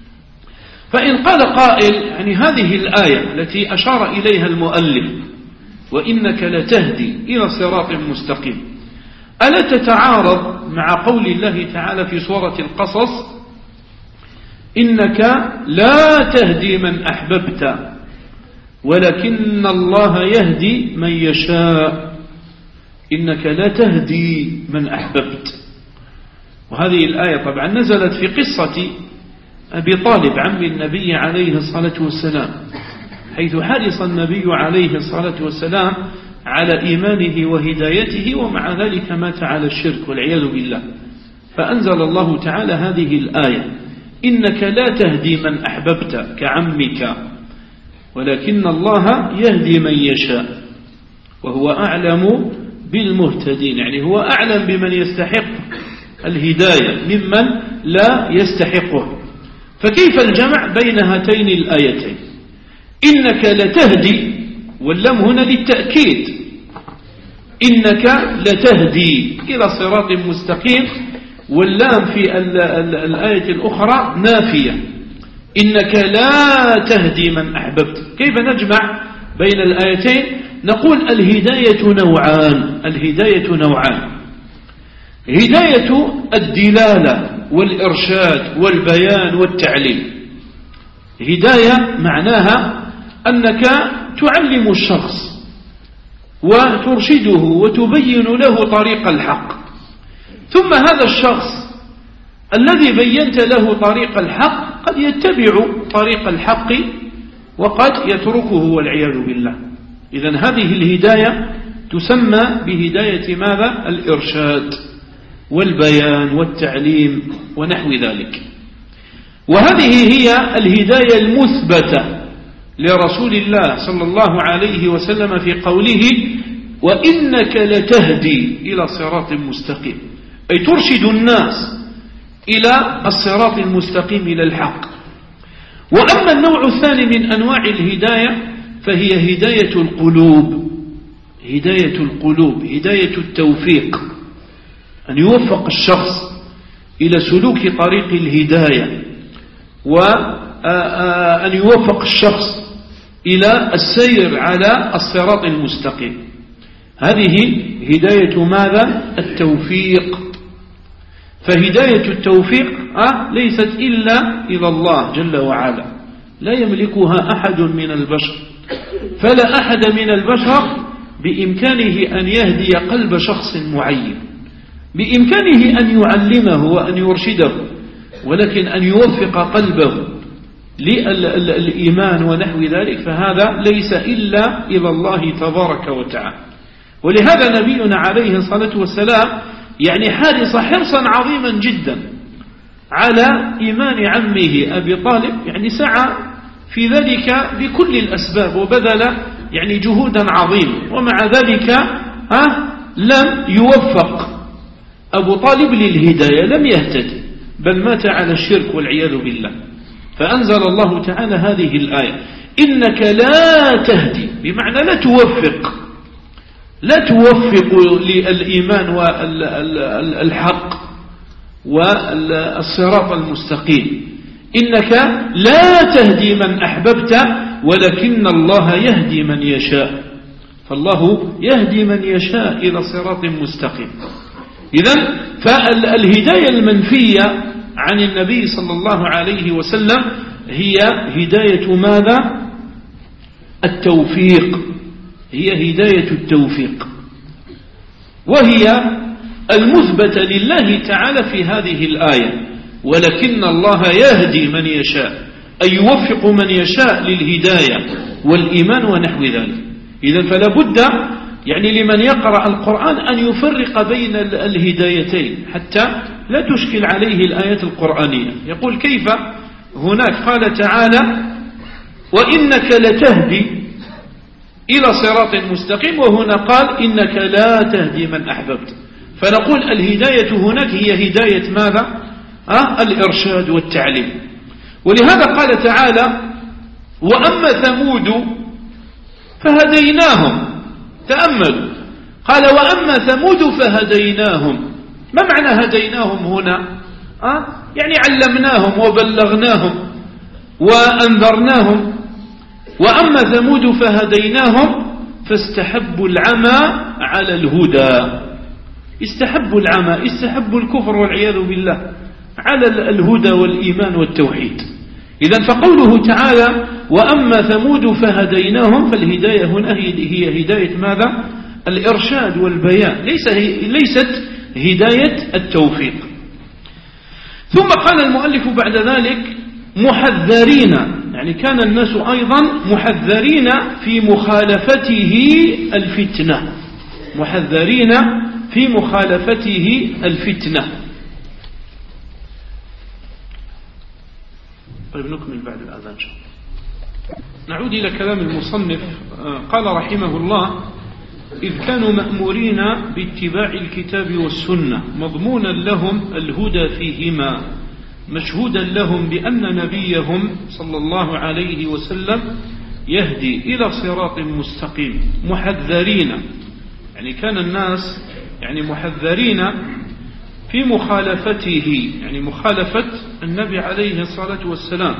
فإن قال قائل يعني هذه الآية التي أشار إليها المؤلف: وإنك لتهدي إلى صراط مستقيم، ألا تتعارض مع قول الله تعالى في سورة القصص: إنك لا تهدي من أحببت ولكن الله يهدي من يشاء. إنك لا تهدي من أحببت. وهذه الآية طبعا نزلت في قصة أبي طالب عم النبي عليه الصلاة والسلام، حيث حرص النبي عليه الصلاة والسلام على إيمانه وهدايته، ومع ذلك مات على الشرك والعياذ بالله. فأنزل الله تعالى هذه الآية: إنك لا تهدي من أحببت كعمك ولكن الله يهدي من يشاء وهو أعلم بالمهتدين. يعني هو أعلم بمن يستحق الهداية ممن لا يستحقه. فكيف الجمع بين هاتين الآيتين؟ إنك لتهدي، واللام هنا للتأكيد، إنك لتهدي إلى صراط مستقيم، واللام في الآية الأخرى نافية: إنك لا تهدي من أحببت. كيف نجمع بين الآيتين؟ نقول الهداية نوعان. الهداية نوعان: هداية الدلالة والإرشاد والبيان والتعليم. هداية معناها أنك تعلم الشخص وترشده وتبين له طريق الحق، ثم هذا الشخص الذي بينت له طريق الحق قد يتبع طريق الحق وقد يتركه والعياذ بالله. إذن هذه الهداية تسمى بهداية ماذا؟ الإرشاد والبيان والتعليم ونحو ذلك. وهذه هي الهداية المثبتة لرسول الله صلى الله عليه وسلم في قوله: وإنك لتهدي إلى صراط مستقيم، أي ترشد الناس إلى الصراط المستقيم إلى الحق. وأما النوع الثاني من أنواع الهداية فهي هداية القلوب. هداية القلوب، هداية التوفيق، أن يوفق الشخص إلى سلوك طريق الهداية، وأن يوفق الشخص إلى السير على الصراط المستقيم. هذه هداية ماذا؟ التوفيق. فهداية التوفيق ليست إلا إلى الله جل وعلا، لا يملكها أحد من البشر، فلا أحد من البشر بإمكانه أن يهدي قلب شخص معين، بإمكانه أن يعلمه وأن يرشده، ولكن أن يوفق قلبه للإيمان ونحو ذلك فهذا ليس إلا إلى الله تبارك وتعالى. ولهذا نبينا عليه الصلاة والسلام يعني حرص حرصا عظيما جدا على إيمان عمه أبي طالب، يعني سعى في ذلك بكل الأسباب وبذل يعني جهودا عظيما، ومع ذلك لم يوفق أبو طالب للهداية، لم يهتدي بل مات على الشرك والعياذ بالله. فأنزل الله تعالى هذه الآية: إنك لا تهدي، بمعنى لا توفق للإيمان والحق والصراط المستقيم. إنك لا تهدي من أحببت ولكن الله يهدي من يشاء، فالله يهدي من يشاء إلى صراط مستقيم. إذن فالهداية المنفية عن النبي صلى الله عليه وسلم هي هداية ماذا؟ التوفيق، هي هداية التوفيق، وهي المثبتة لله تعالى في هذه الآية: ولكن الله يهدي من يشاء، أي يوفق من يشاء للهداية والإيمان ونحو ذلك. إذن فلا بد يعني لمن يقرأ القرآن أن يفرق بين الهدايتين حتى لا تشكل عليه الآيات القرآنية. يقول كيف هناك قال تعالى: وإنك لتهدي إلى صراط مستقيم، وهنا قال إنك لا تهدي من أحببت. فنقول الهداية هناك هي هداية ماذا؟ الإرشاد والتعليم. ولهذا قال تعالى: وأما ثمود فهديناهم. تأملوا، قال: وأما ثمود فهديناهم. ما معنى هديناهم هنا؟ يعني علمناهم وبلغناهم وأنذرناهم. وأما ثمود فهديناهم فاستحبوا العمى على الهدى. استحبوا العمى، استحبوا الكفر والعياذ بالله على الهدى والإيمان والتوحيد. إذن فقوله تعالى: وأما ثمود فهديناهم، فالهداية هنا هي هداية ماذا؟ الإرشاد والبيان، ليست هداية التوفيق. ثم قال المؤلف بعد ذلك: محذرين، يعني كان الناس أيضا محذرين في مخالفته الفتنة، محذرين في مخالفته الفتنة. طيب نكمل بعد الأذان إن شاء الله. نعود إلى كلام المصنف. قال رحمه الله: إذ كانوا مأمورين باتباع الكتاب والسنة مضمونا لهم الهدى فيهما، مشهودا لهم بأن نبيهم صلى الله عليه وسلم يهدي إلى صراط مستقيم. محذرين، يعني كان الناس يعني محذرين في مخالفته، يعني مخالفة النبي عليه الصلاة والسلام،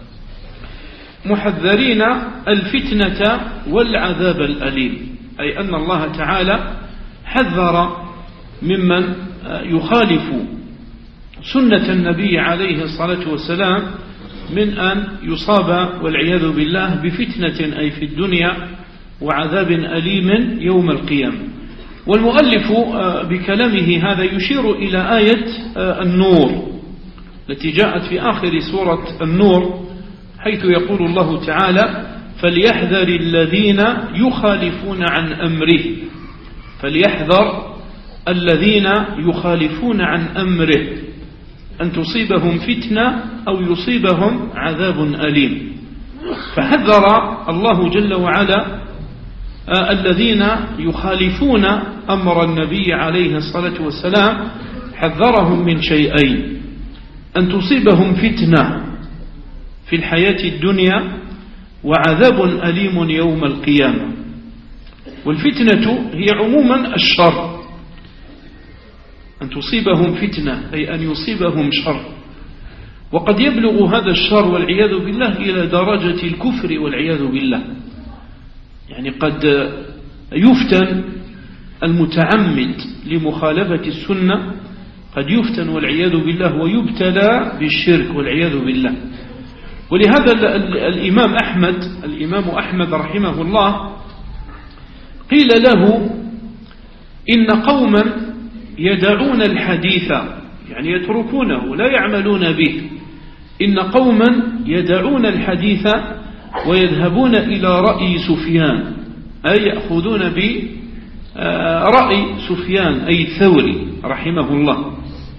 محذرين الفتنة والعذاب الأليم، أي أن الله تعالى حذر ممن يخالف سنة النبي عليه الصلاة والسلام من أن يصاب والعياذ بالله بفتنة أي في الدنيا وعذاب أليم يوم القيامة. والمؤلف بكلامه هذا يشير إلى آية النور التي جاءت في آخر سورة النور، حيث يقول الله تعالى: فليحذر الذين يخالفون عن أمره، فليحذر الذين يخالفون عن أمره أن تصيبهم فتنة أو يصيبهم عذاب أليم. فحذر الله جل وعلا الذين يخالفون أمر النبي عليه الصلاة والسلام، حذرهم من شيئين: أن تصيبهم فتنة في الحياة الدنيا وعذاب أليم يوم القيامة. والفتنة هي عموما الشر، أن تصيبهم فتنة أي أن يصيبهم شر، وقد يبلغ هذا الشر والعياذ بالله إلى درجة الكفر والعياذ بالله. يعني قد يفتن المتعمد لمخالفة السنة قد يفتن والعياذ بالله ويبتلى بالشرك والعياذ بالله. ولهذا الإمام أحمد رحمه الله قيل له إن قوما يدعون الحديث، يعني يتركونه لا يعملون به، إن قوما يدعون الحديث ويذهبون إلى رأي سفيان، أي يأخذون برأي سفيان أي الثوري رحمه الله،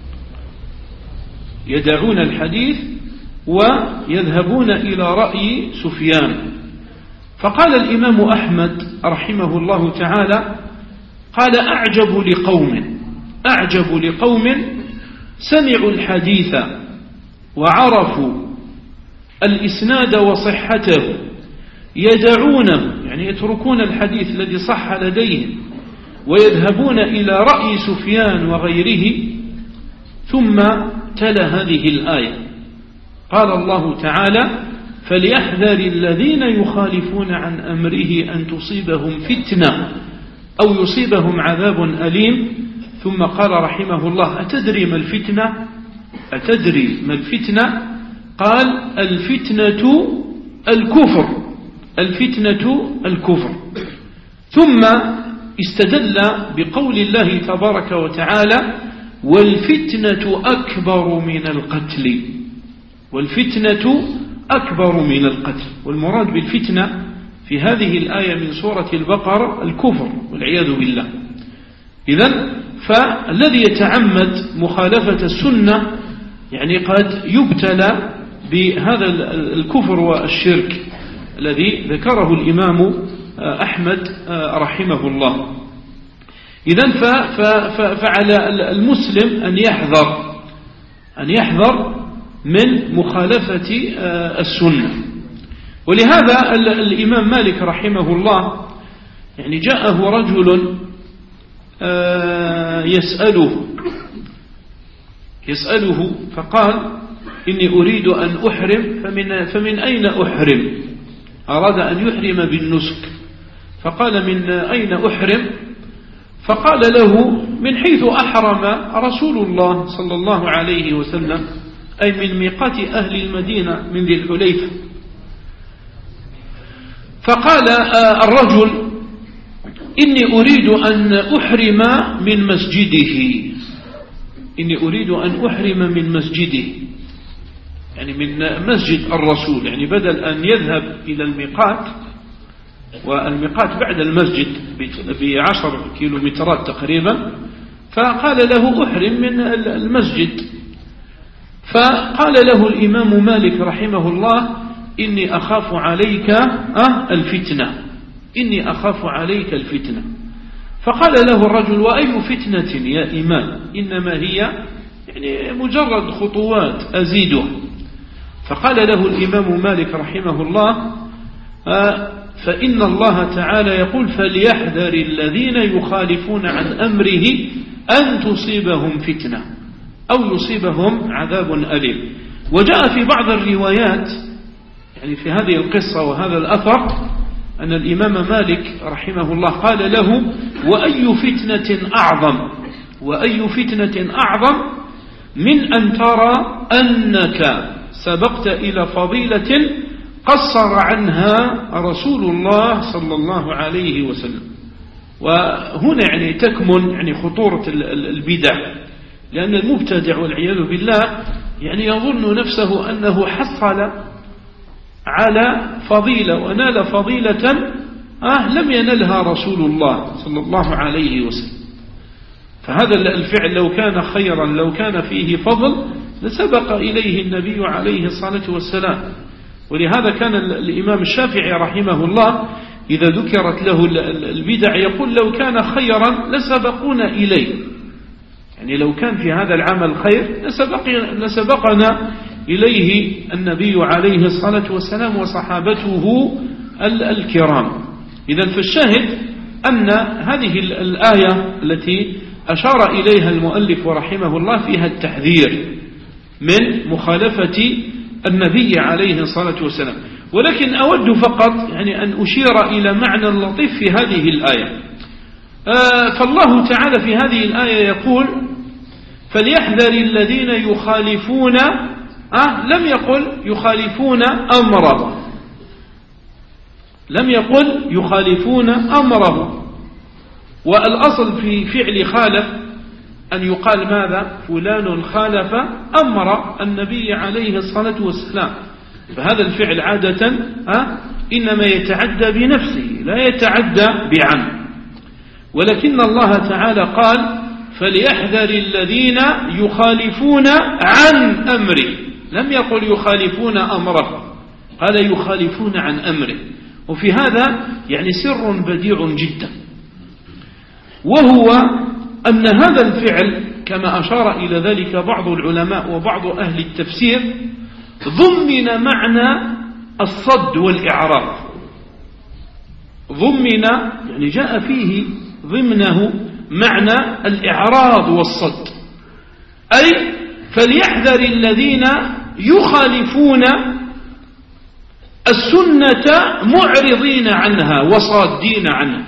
يدعون الحديث ويذهبون إلى رأي سفيان. فقال الإمام أحمد رحمه الله تعالى قال أعجب لقوم سمعوا الحديث وعرفوا الإسناد وصحته يدعونه، يعني يتركون الحديث الذي صح لديهم ويذهبون إلى رأي سفيان وغيره. ثم تلا هذه الآية، قال الله تعالى فليحذر الذين يخالفون عن أمره أن تصيبهم فتنة أو يصيبهم عذاب أليم. ثم قال رحمه الله أتدري ما الفتنة؟ قال الفتنة الكفر. ثم استدل بقول الله تبارك وتعالى والفتنة أكبر من القتل. والمراد بالفتنة في هذه الآية من سورة البقرة الكفر والعياذ بالله. إذن فالذي يتعمد مخالفة السنة يعني قد يبتلى بهذا الكفر والشرك الذي ذكره الإمام أحمد رحمه الله. إذن فعلى المسلم أن يحذر من مخالفة السنة. ولهذا الإمام مالك رحمه الله يعني جاءه رجل يسأله فقال إني أريد أن أحرم فمن أين أحرم؟ أراد أن يحرم بالنسك، فقال من أين أحرم؟ فقال له من حيث أحرم رسول الله صلى الله عليه وسلم، أي من ميقات أهل المدينة من ذي الحليفة. فقال الرجل إني أريد أن أحرم من مسجده، يعني من مسجد الرسول، يعني بدل أن يذهب إلى الميقات، والميقات بعد المسجد ب10 كيلومترات تقريبا، فقال له أحرم من المسجد. فقال له الإمام مالك رحمه الله إني أخاف عليك الفتنة. فقال له الرجل وأي فتنة يا إمام؟ إنما هي يعني مجرد خطوات أزيدها. فقال له الإمام مالك رحمه الله فإن الله تعالى يقول فليحذر الذين يخالفون عن أمره أن تصيبهم فتنة أو يصيبهم عذاب أليم. وجاء في بعض الروايات يعني في هذه القصة وهذا الأثر أن الإمام مالك رحمه الله قال له وأي فتنة أعظم من أن ترى أنك سبقت إلى فضيلة قصر عنها رسول الله صلى الله عليه وسلم. وهنا يعني تكمن يعني خطورة البدع، لأن المبتدع والعياذ بالله يعني يظن نفسه أنه حصل على فضيلة ونال فضيلة لم ينلها رسول الله صلى الله عليه وسلم. فهذا الفعل لو كان خيرا، لو كان فيه فضل، لسبق إليه النبي عليه الصلاة والسلام. ولهذا كان الإمام الشافعي رحمه الله إذا ذكرت له البدع يقول لو كان خيرا لسبقونا إليه، يعني لو كان في هذا العمل خير لسبقنا إليه النبي عليه الصلاة والسلام وصحابته الكرام. إذن فالشاهد أن هذه الآية التي أشار إليها المؤلف رحمه الله فيها التحذير من مخالفة النبي عليه الصلاة والسلام. ولكن أود فقط يعني أن أشير إلى معنى لطيف في هذه الآية. فالله تعالى في هذه الآية يقول فليحذر الذين يخالفون لم يقل يخالفون أمره، لم يقل يخالفون أمره. والأصل في فعل خالف أن يقال ماذا؟ فلان خالف أمر النبي عليه الصلاة والسلام. فهذا الفعل عادة إنما يتعدى بنفسه لا يتعدى بعن، ولكن الله تعالى قال فليحذر الذين يخالفون عن أمره، لم يقل يخالفون أمره، قال يخالفون عن أمره. وفي هذا يعني سر بديع جدا، وهو أن هذا الفعل كما أشار إلى ذلك بعض العلماء وبعض أهل التفسير ضمن معنى الصد والإعراض، ضمن يعني جاء فيه ضمنه معنى الإعراض والصد، أي فليحذر الذين يخالفون السنة معرضين عنها وصادين عنها.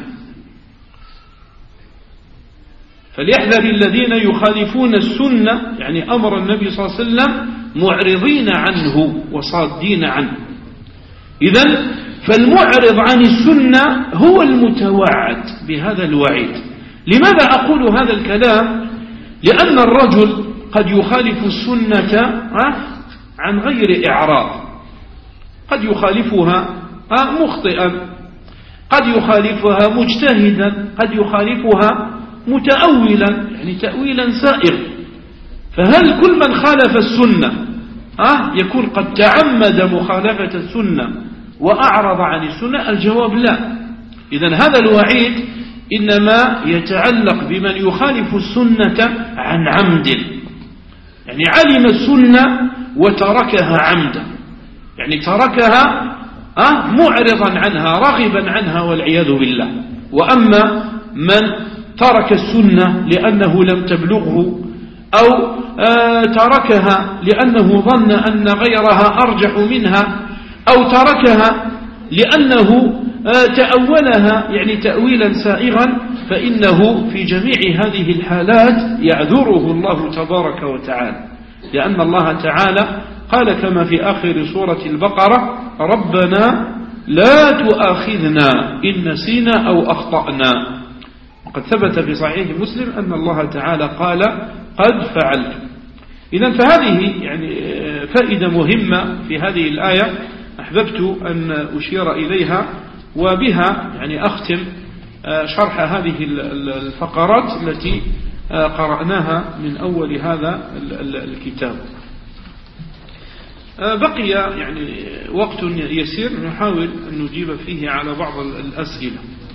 فليحذر الذين يخالفون السنة يعني أمر النبي صلى الله عليه وسلم معرضين عنه وصادين عنه. إذن فالمعرض عن السنة هو المتوعد بهذا الوعيد. لماذا أقول هذا الكلام؟ لأن الرجل قد يخالف السنة عن غير إعراض، قد يخالفها مخطئا، قد يخالفها مجتهدا، قد يخالفها متأولا يعني تأويلا سائغ. فهل كل من خالف السنة يكون قد تعمد مخالفة السنة وأعرض عن السنة؟ الجواب لا. إذن هذا الوعيد إنما يتعلق بمن يخالف السنة عن عمد، يعني علم السنة وتركها عمدا، يعني تركها معرضا عنها راغبا عنها والعياذ بالله. وأما من ترك السنة لأنه لم تبلغه أو تركها لأنه ظن أن غيرها أرجح منها أو تركها لأنه تأولها يعني تأويلا سائغا، فإنه في جميع هذه الحالات يعذره الله تبارك وتعالى، لأن الله تعالى قال كما في آخر سورة البقرة ربنا لا تؤاخذنا إن نسينا أو أخطأنا. وقد ثبت في صحيح مسلم أن الله تعالى قال قد فعلت. إذن فهذه يعني فائدة مهمة في هذه الآية أحببت أن أشير إليها، وبها يعني أختم شرح هذه الفقرات التي قرأناها من أول هذا الكتاب. بقي يعني وقت يسير نحاول أن نجيب فيه على بعض الأسئلة.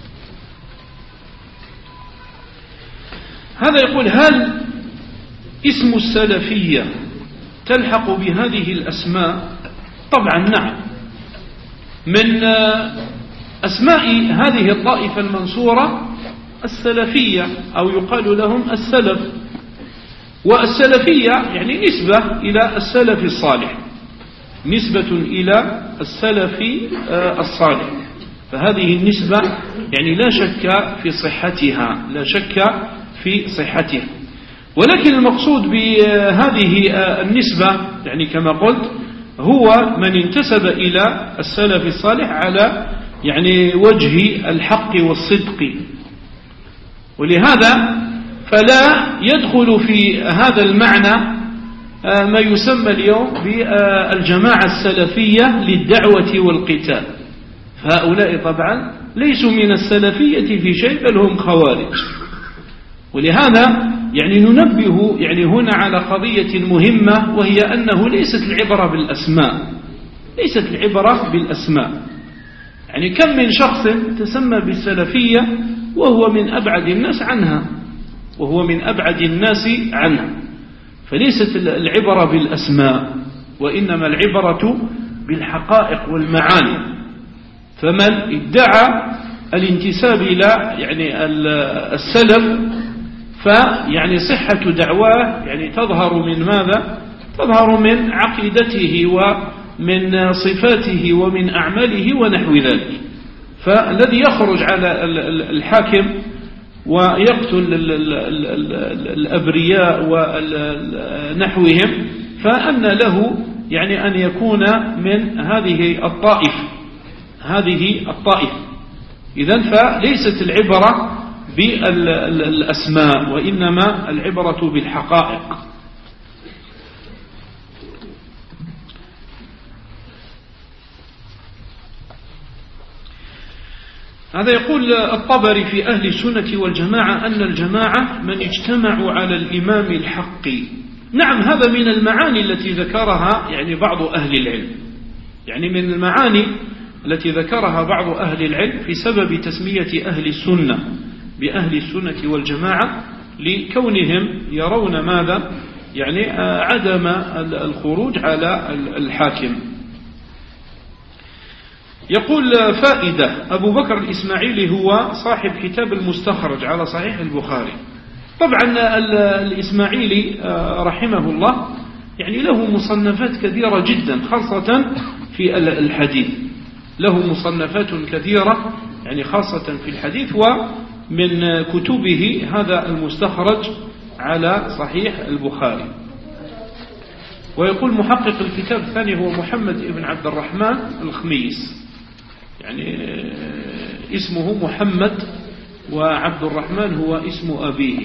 هذا يقول هل اسم السلفية تلحق بهذه الأسماء؟ طبعا نعم، من أسماء هذه الطائفة المنصورة السلفية أو يقال لهم السلف. والسلفية يعني نسبة إلى السلف الصالح، نسبة إلى السلف الصالح، فهذه النسبة يعني لا شك في صحتها، لا شك في صحتها. ولكن المقصود بهذه النسبة يعني كما قلت هو من انتسب إلى السلف الصالح على يعني وجه الحق والصدق. ولهذا فلا يدخل في هذا المعنى ما يسمى اليوم بالجماعة السلفية للدعوة والقتال، فهؤلاء طبعا ليسوا من السلفية في شيء بل هم خوارج. ولهذا يعني ننبه يعني هنا على قضية مهمة، وهي أنه ليست العبرة بالأسماء، ليست العبرة بالأسماء. يعني كم من شخص تسمى بالسلفية وهو من أبعد الناس عنها، وهو من أبعد الناس عنها. فليست العبرة بالأسماء، وإنما العبرة بالحقائق والمعاني. فمن ادعى الانتساب إلى يعني السلف فيعني صحة دعواه يعني تظهر من ماذا؟ تظهر من عقيدته ومن صفاته ومن أعماله ونحو ذلك. فالذي يخرج على الحاكم ويقتل الأبرياء ونحوهم، فأن له يعني أن يكون من هذه الطائفة. إذن فليست العبرة بالأسماء، وإنما العبرة بالحقائق. هذا يقول الطبري في أهل السنة والجماعة أن الجماعة من اجتمعوا على الإمام الحق. نعم، هذا من المعاني التي ذكرها يعني بعض أهل العلم، يعني من المعاني التي ذكرها بعض أهل العلم في سبب تسمية أهل السنة بأهل السنة والجماعة، لكونهم يرون ماذا؟ يعني عدم الخروج على الحاكم. يقول فائدة: أبو بكر الإسماعيلي هو صاحب كتاب المستخرج على صحيح البخاري. طبعا الإسماعيلي رحمه الله يعني له مصنفات كثيرة جدا، خاصة في الحديث، له مصنفات كثيرة يعني خاصة في الحديث، ومن كتبه هذا المستخرج على صحيح البخاري. ويقول محقق الكتاب الثاني هو محمد بن عبد الرحمن الخميس، يعني اسمه محمد وعبد الرحمن هو اسم أبيه.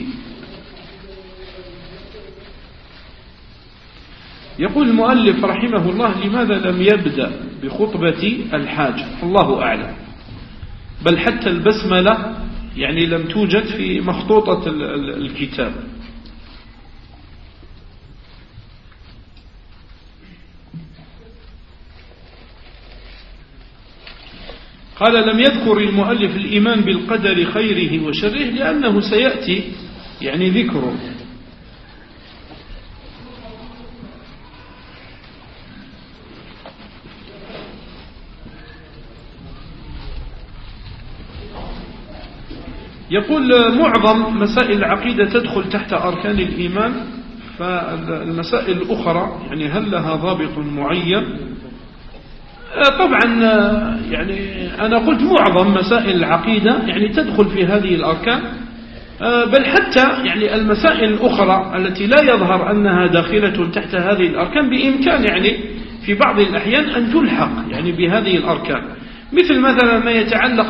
يقول المؤلف رحمه الله: لماذا لم يبدأ بخطبة الحاجة؟ الله أعلم، بل حتى البسملة يعني لم توجد في مخطوطة الكتاب. قال: لم يذكر المؤلف الإيمان بالقدر خيره وشره لأنه سيأتي يعني ذكره. يقول: معظم مسائل العقيدة تدخل تحت أركان الإيمان، فالمسائل الأخرى يعني هل لها ضابط معين؟ طبعا يعني أنا قلت معظم مسائل العقيدة يعني تدخل في هذه الأركان، بل حتى يعني المسائل الأخرى التي لا يظهر أنها داخلة تحت هذه الأركان بإمكان يعني في بعض الأحيان أن تلحق يعني بهذه الأركان، مثلا ما يتعلق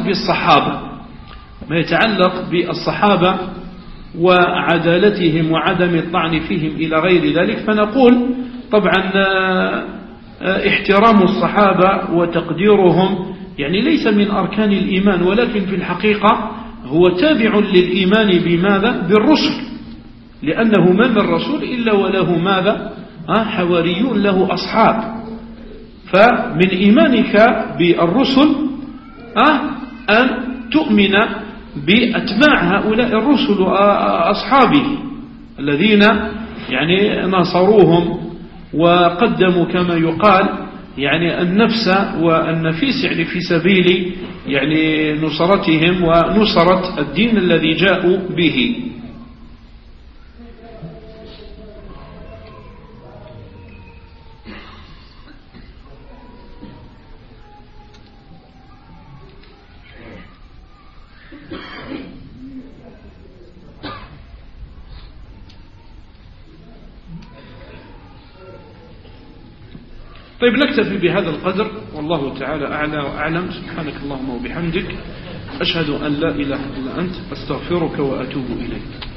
بالصحابة وعدالتهم وعدم الطعن فيهم إلى غير ذلك. فنقول طبعا احترام الصحابة وتقديرهم يعني ليس من أركان الإيمان، ولكن في الحقيقة هو تابع للإيمان بماذا؟ بالرسل، لأنه ما من رسول إلا وله ماذا؟ حواريون، له أصحاب. فمن إيمانك بالرسل أن تؤمن بأتباع هؤلاء الرسل أصحابه الذين يعني ناصروهم وقدموا كما يقال يعني النفس والنفيس يعني في سبيل يعني نصرتهم ونصرة الدين الذي جاءوا به. طيب، نكتفي بهذا القدر، والله تعالى أعلى وأعلم. سبحانك اللهم وبحمدك، أشهد أن لا إله إلا أنت، أستغفرك وأتوب إليك.